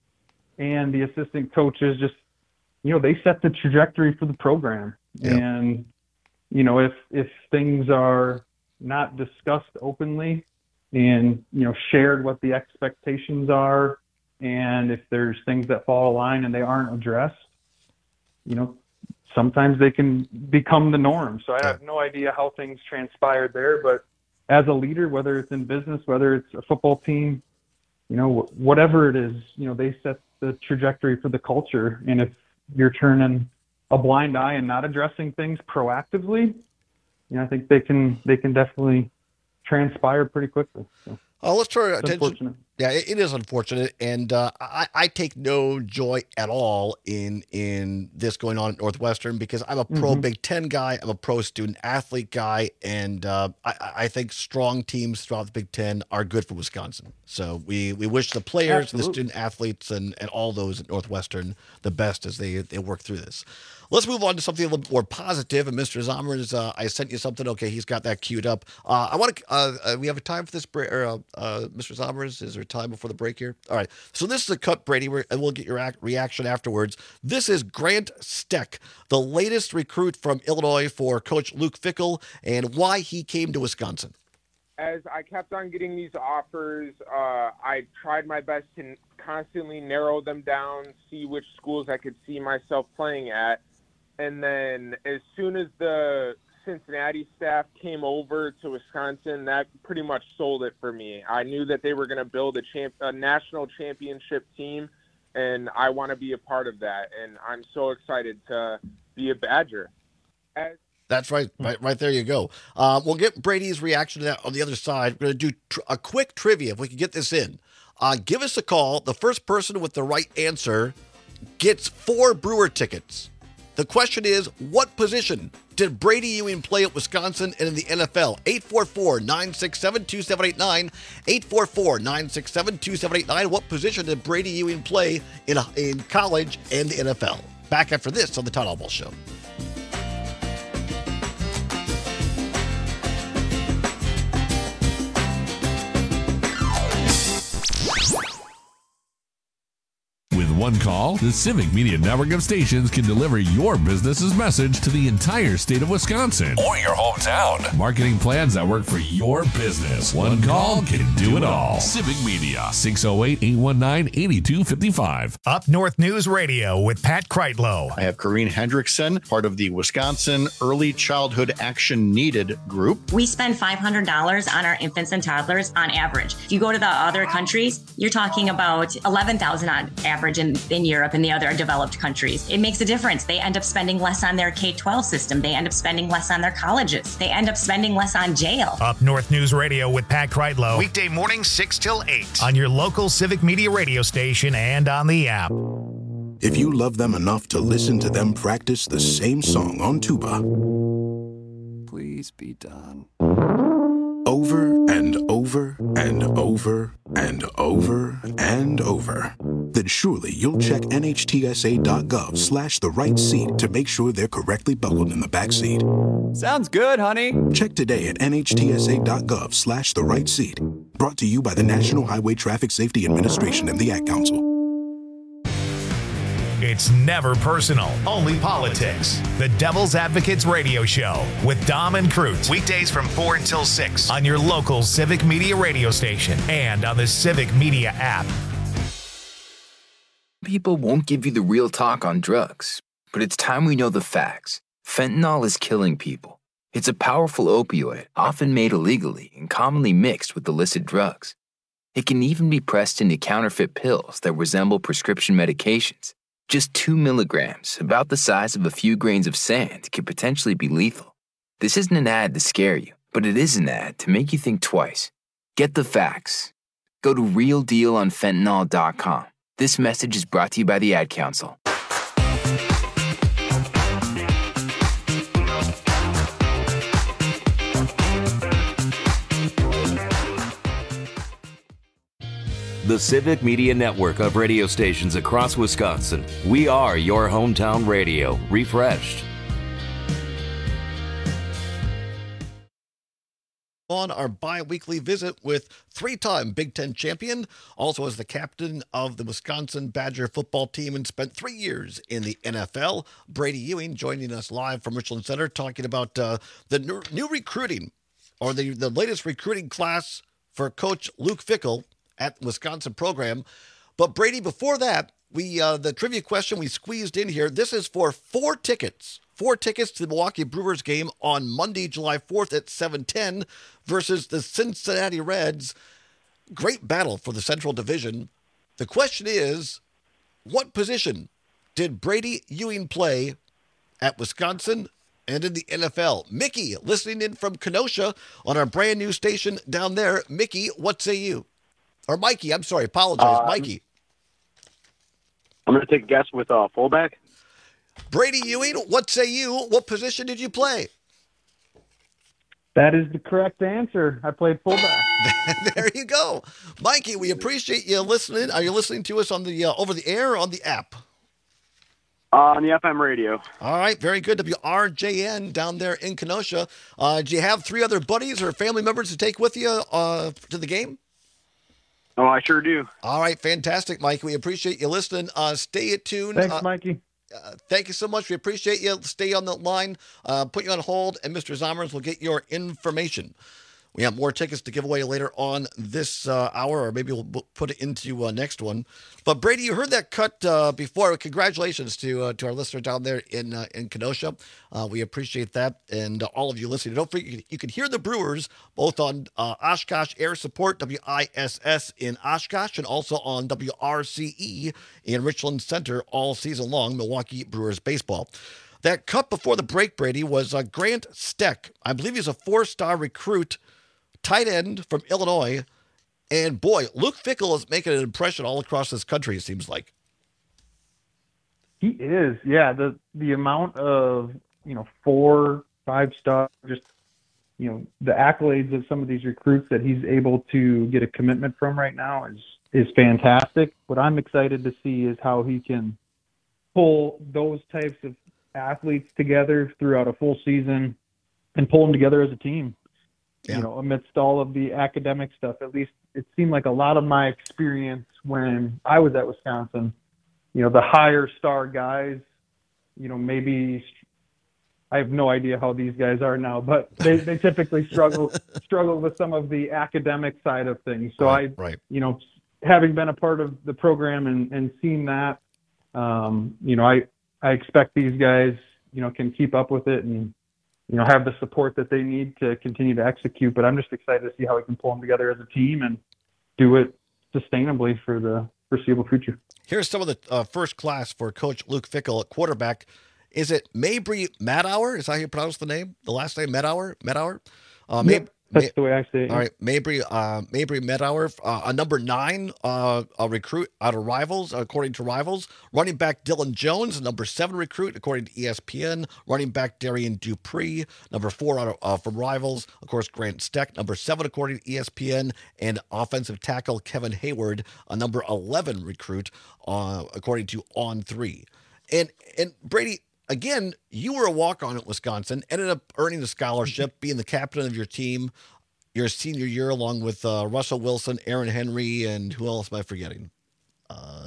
and the assistant coaches just, you know, they set the trajectory for the program. Yeah. And, you know, if, if things are not discussed openly and, you know, shared what the expectations are, and if there's things that fall a line and they aren't addressed, you know, sometimes they can become the norm. So I have no idea how things transpired there, but as a leader, whether it's in business, whether it's a football team, you know, whatever it is, you know, they set the trajectory for the culture. And if you're turning a blind eye and not addressing things proactively, you know, I think they can, they can definitely transpire pretty quickly. So. Oh, let's turn our It's attention. unfortunate. Yeah, it, it is unfortunate, and uh, I, I take no joy at all in in this going on at Northwestern, because I'm a pro Mhm. Big Ten guy, I'm a pro student athlete guy, and uh, I, I think strong teams throughout the Big Ten are good for Wisconsin. So we, we wish the players, the Absolutely. student athletes, and, and all those at Northwestern the best as they they work through this. Let's move on to something a little bit more positive. And Mister Zommers, uh, I sent you something. Okay, he's got that queued up. Uh, I want to. Uh, uh, we have a time for this break. Or, uh, uh, Mister Zommers, is there time before the break here? All right. So this is a cut, Brady, where- and we'll get your ac- reaction afterwards. This is Grant Steck, the latest recruit from Illinois for Coach Luke Fickell, and why he came to Wisconsin. As I kept on getting these offers, uh, I tried my best to constantly narrow them down, see which schools I could see myself playing at. And then as soon as the Cincinnati staff came over to Wisconsin, that pretty much sold it for me. I knew that they were going to build a, champ- a national championship team, and I want to be a part of that. And I'm so excited to be a Badger. As That's right, right, right there you go. Uh, we'll get Brady's reaction to that on the other side. We're going to do tr- a quick trivia if we can get this in. Uh, give us a call. The first person with the right answer gets four Brewer tickets. The question is, what position did Brady Ewing play at Wisconsin and in the N F L? eight four four, nine six seven, two seven eight nine. eight four four, nine six seven, two seven eight nine. What position did Brady Ewing play in, a, in college and the N F L? Back after this on the Todd Albaugh Show. With one call, the Civic Media Network of stations can deliver your business's message to the entire state of Wisconsin or your hometown. Marketing plans that work for your business. One call can do it all. Civic Media, six oh eight, eight one nine, eight two five five. Up North News Radio with Pat Kreitlow. I have Corrine Hendrickson, part of the Wisconsin Early Childhood Action Needed group. We spend five hundred dollars on our infants and toddlers on average. If you go to the other countries, you're talking about eleven thousand dollars on average in, in Europe and the other developed countries. It makes a difference. They end up spending less on their K twelve system. They end up spending less on their colleges. They end up spending less on jail. Up North News Radio with Pat Kreitlow. Weekday mornings six till eight on your local Civic Media radio station and on the app. If you love them enough to listen to them practice the same song on tuba, Please be done. over and over and over and over and over, then surely you'll check nhtsa.gov slash the right seat to make sure they're correctly buckled in the back seat. Sounds good, honey. Check today at nhtsa.gov slash the right seat. Brought to you by the National Highway Traffic Safety Administration and the Ad Council. It's never personal, only politics. The Devil's Advocates Radio Show with Dom and Cruz. Weekdays from four until six on your local Civic Media radio station and on the Civic Media app. People won't give you the real talk on drugs, but it's time we know the facts. Fentanyl is killing people. It's a powerful opioid, often made illegally and commonly mixed with illicit drugs. It can even be pressed into counterfeit pills that resemble prescription medications. Just two milligrams, about the size of a few grains of sand, could potentially be lethal. This isn't an ad to scare you, but it is an ad to make you think twice. Get the facts. Go to real deal on fentanyl dot com. This message is brought to you by the Ad Council. The Civic Media Network of radio stations across Wisconsin. We are your hometown radio, refreshed. On our bi-weekly visit with three-time Big Ten champion, also as the captain of the Wisconsin Badger football team and spent three years in the N F L, Brady Ewing joining us live from Richland Center talking about uh, the new, new recruiting, or the, the latest recruiting class for Coach Luke Fickell at the Wisconsin program. But Brady, before that, we uh, the trivia question we squeezed in here, this is for four tickets. Four tickets to the Milwaukee Brewers game on Monday, July fourth at seven ten versus the Cincinnati Reds. Great battle for the Central Division. The question is, what position did Brady Ewing play at Wisconsin and in the N F L? Mickey, listening in from Kenosha on our brand new station down there. Mickey, what say you? Or Mikey, I'm sorry, apologize. Um, Mikey. I'm going to take a guess with uh, fullback. Brady Ewing, what say you? What position did you play? That is the correct answer. I played fullback. There you go. Mikey, we appreciate you listening. Are you listening to us on the uh, over the air or on the app? Uh, on the F M radio. All right, very good. W R J N down there in Kenosha. Uh, do you have three other buddies or family members to take with you uh, to the game? Oh, I sure do. All right, fantastic, Mike. We appreciate you listening. Uh, stay tuned. Thanks, uh, Mikey. Uh, thank you so much. We appreciate you. Stay on the line. Uh, put you on hold, and Mister Zomerns will get your information. We have more tickets to give away later on this uh, hour, or maybe we'll put it into uh, next one. But Brady, you heard that cut uh, before. Congratulations to uh, to our listener down there in uh, in Kenosha. Uh, we appreciate that, and uh, all of you listening. Don't forget, you can, you can hear the Brewers both on uh, Oshkosh Air Support, W I S S in Oshkosh, and also on W R C E in Richland Center all season long, Milwaukee Brewers baseball. That cut before the break, Brady, was uh, Grant Steck. I believe he's a four-star recruit, tight end from Illinois. And boy, Luke Fickell is making an impression all across this country, it seems like. He is, yeah. The the amount of, you know, four, five star, just, you know, the accolades of some of these recruits that he's able to get a commitment from right now is is fantastic. What I'm excited to see is how he can pull those types of athletes together throughout a full season and pull them together as a team. Yeah. You know, amidst all of the academic stuff, at least it seemed like a lot of my experience when I was at Wisconsin, you know, the higher star guys, you know, maybe I have no idea how these guys are now, but they, they typically struggle struggle with some of the academic side of things. So right, I, right. you know, having been a part of the program and, and seeing that, um, you know, I, I expect these guys, you know, can keep up with it and, you know, have the support that they need to continue to execute. But I'm just excited to see how we can pull them together as a team and do it sustainably for the foreseeable future. Here's some of the uh, first class for Coach Luke Fickell at quarterback. Is it Mabry Madauer? Is that how you pronounce the name? The last name, Madauer? Madauer? Uh, yep, Mab- that's the way I say it. All right, Mabry, uh, Mabry Madauer, uh, a number nine uh, a recruit out of Rivals, according to Rivals. Running back Dylan Jones, a number seven recruit, according to E S P N. Running back Darian Dupree, number four out of, uh, from Rivals. Of course, Grant Steck, number seven, according to E S P N. And offensive tackle Kevin Hayward, a number eleven recruit, uh, according to On three. And and Brady, again, you were a walk-on at Wisconsin, ended up earning a scholarship, being the captain of your team your senior year, along with uh, Russell Wilson, Aaron Henry, and who else am I forgetting? Uh,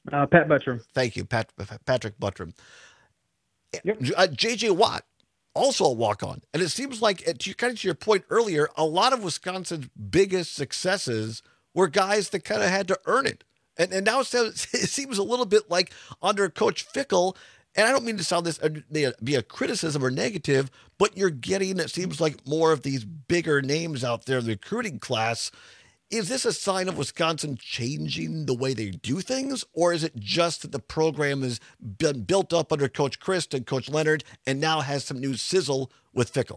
Uh, Pat Buttram. Thank you, Pat, Patrick Buttram. Yep. Uh, J J Watt, also a walk-on. And it seems like, uh, to, kind of to your point earlier, a lot of Wisconsin's biggest successes were guys that kind of had to earn it. And and now it seems a little bit like under Coach Fickell, and I don't mean to sound this be a criticism or negative, but you're getting, it seems like, more of these bigger names out there in the recruiting class. Is this a sign of Wisconsin changing the way they do things, or is it just that the program has been built up under Coach Christ and Coach Leonard and now has some new sizzle with Fickell?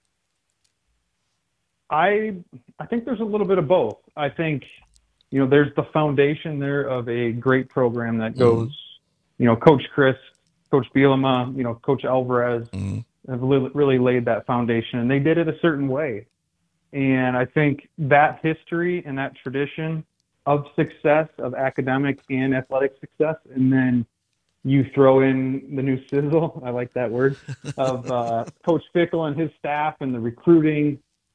I I think there's a little bit of both. I think, you know, there's the foundation there of a great program that goes, mm-hmm. you know, Coach Chris, Coach Bielema, you know, Coach Alvarez mm-hmm. have really, really laid that foundation, and they did it a certain way. And I think that history and that tradition of success, of academic and athletic success, and then you throw in the new sizzle, I like that word, of uh, Coach Fickell and his staff and the recruiting,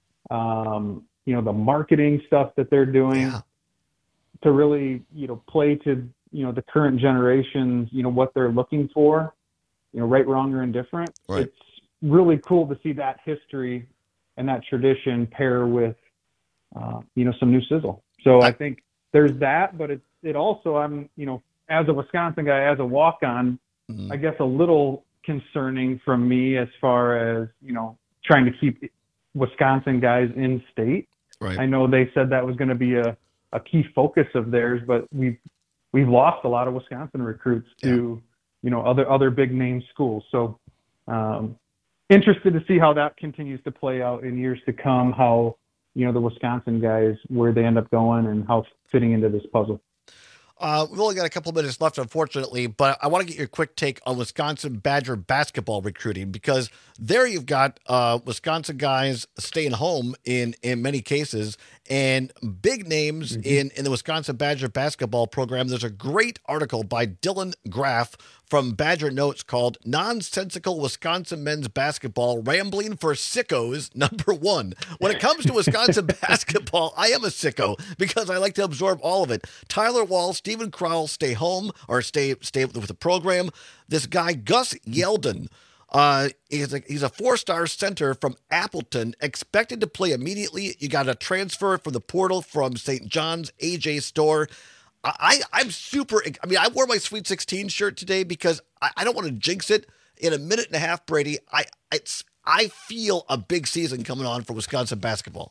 um, you know, the marketing stuff that they're doing yeah. to really, you know, play to, you know, the current generations, you know, what they're looking for, you know, right, wrong, or indifferent. Right. It's really cool to see that history and that tradition pair with, uh, you know, some new sizzle. So I think there's that, but it, it also, I'm, you know, as a Wisconsin guy, as a walk-on, mm-hmm. I guess a little concerning from me as far as, you know, trying to keep Wisconsin guys in state. Right. I know they said that was going to be a, a key focus of theirs, but we've, we've lost a lot of Wisconsin recruits to, yeah. you know, other, other big name schools. So, um, interested to see how that continues to play out in years to come, how, you know, the Wisconsin guys, where they end up going and how fitting into this puzzle. Uh, we've only got a couple minutes left, unfortunately, but I want to get your quick take on Wisconsin Badger basketball recruiting, because there you've got uh, Wisconsin guys staying home in, in many cases, and big names mm-hmm. in, in the Wisconsin Badger basketball program. There's a great article by Dylan Graff from Badger Notes called Nonsensical Wisconsin Men's Basketball Rambling for Sickos Number One. When it comes to Wisconsin basketball, I am a sicko because I like to absorb all of it. Tyler Wall, Stephen Crowell stay home or stay stay with the program. This guy, Gus Yeldon, uh, he's a, he's a four-star center from Appleton, expected to play immediately. You got a transfer from the portal from Saint John's, A J Store. I, I'm super, I mean, I wore my Sweet sixteen shirt today because I, I don't want to jinx it. In a minute and a half, Brady, I it's I feel a big season coming on for Wisconsin basketball.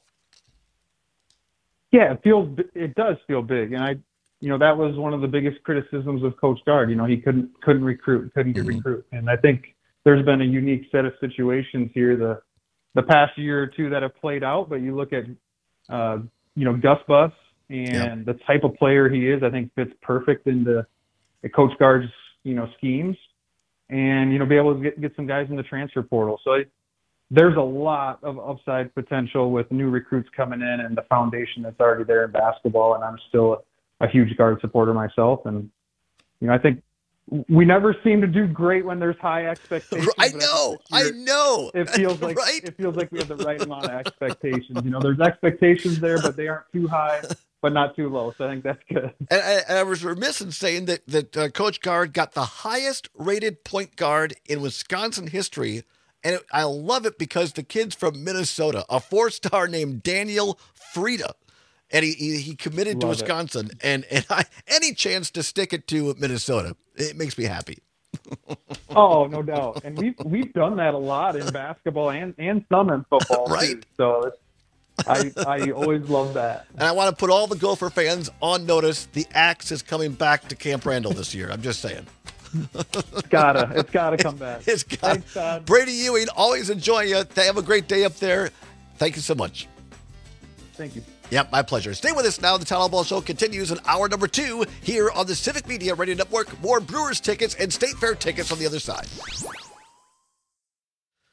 Yeah, it feels, it does feel big. And I, you know, that was one of the biggest criticisms of Coach Gard. You know, he couldn't, couldn't recruit, couldn't get mm-hmm. recruit. And I think there's been a unique set of situations here the, the past year or two that have played out, but you look at, uh, you know, Gus Bus, and yeah. the type of player he is, I think fits perfect into Coach Gard's, you know, schemes, and, you know, be able to get, get some guys in the transfer portal. So I, there's a lot of upside potential with new recruits coming in and the foundation that's already there in basketball. And I'm still a, a huge Gard supporter myself. And, you know, I think we never seem to do great when there's high expectations. I know, I, I know. It feels like right? it feels like we have the right amount of expectations. You know, there's expectations there, but they aren't too high, but not too low. So I think that's good. And I, and I was remiss in saying that that uh, Coach Gard got the highest rated point guard in Wisconsin history, and it, I love it because the kid's from Minnesota, a four-star named Daniel Frieda. And he, he, he committed Love to Wisconsin, it. and and I, any chance to stick it to Minnesota, it makes me happy. Oh, no doubt. And we've we've done that a lot in basketball and, and some in football, right? Too. So it's, I I always love that. And I want to put all the Gopher fans on notice. The Axe is coming back to Camp Randall this year. I'm just saying. It's gotta, it's gotta come back. It's gotta. Thanks, Todd. Brady Ewing, always enjoy you. Have a great day up there. Thank you so much. Thank you. Yep, my pleasure. Stay with us now. The Town Hall Show continues in hour number two here on the Civic Media Radio Network. More Brewers tickets and State Fair tickets on the other side. The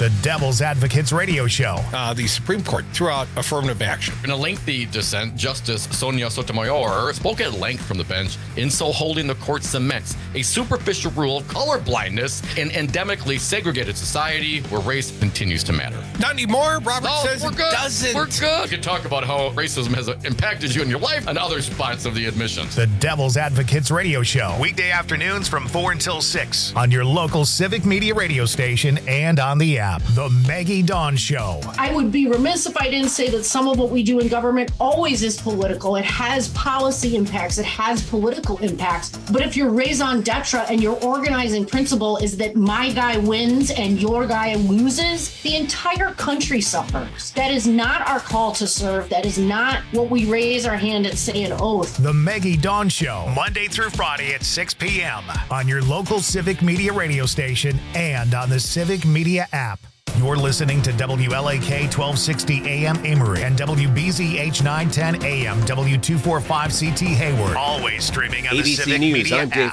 The Devil's Advocates Radio Show. Uh, the Supreme Court threw out affirmative action. In a lengthy dissent, Justice Sonia Sotomayor spoke at length from the bench, in so holding the court cements a superficial rule of colorblindness in endemically segregated society where race continues to matter. Not anymore. Robert no, says we're it good. doesn't. We're good. You can talk about how racism has impacted you in your life and other spots of the admissions. The Devil's Advocates Radio Show. Weekday afternoons from four until six on your local Civic Media radio station and on the app. The Maggie Dawn Show. I would be remiss if I didn't say that some of what we do in government always is political. It has policy impacts. It has political impacts. But if your raison d'etre and your organizing principle is that my guy wins and your guy loses, the entire country suffers. That is not our call to serve. That is not what we raise our hand and say an oath. The Maggie Dawn Show, Monday through Friday at six p.m. on your local Civic Media radio station and on the Civic Media app. You're listening to W L A K twelve sixty A M Amory and W B Z H nine ten A M W two forty-five C T Hayward. Always streaming on A B C the Civic News, Media I'm Dave app.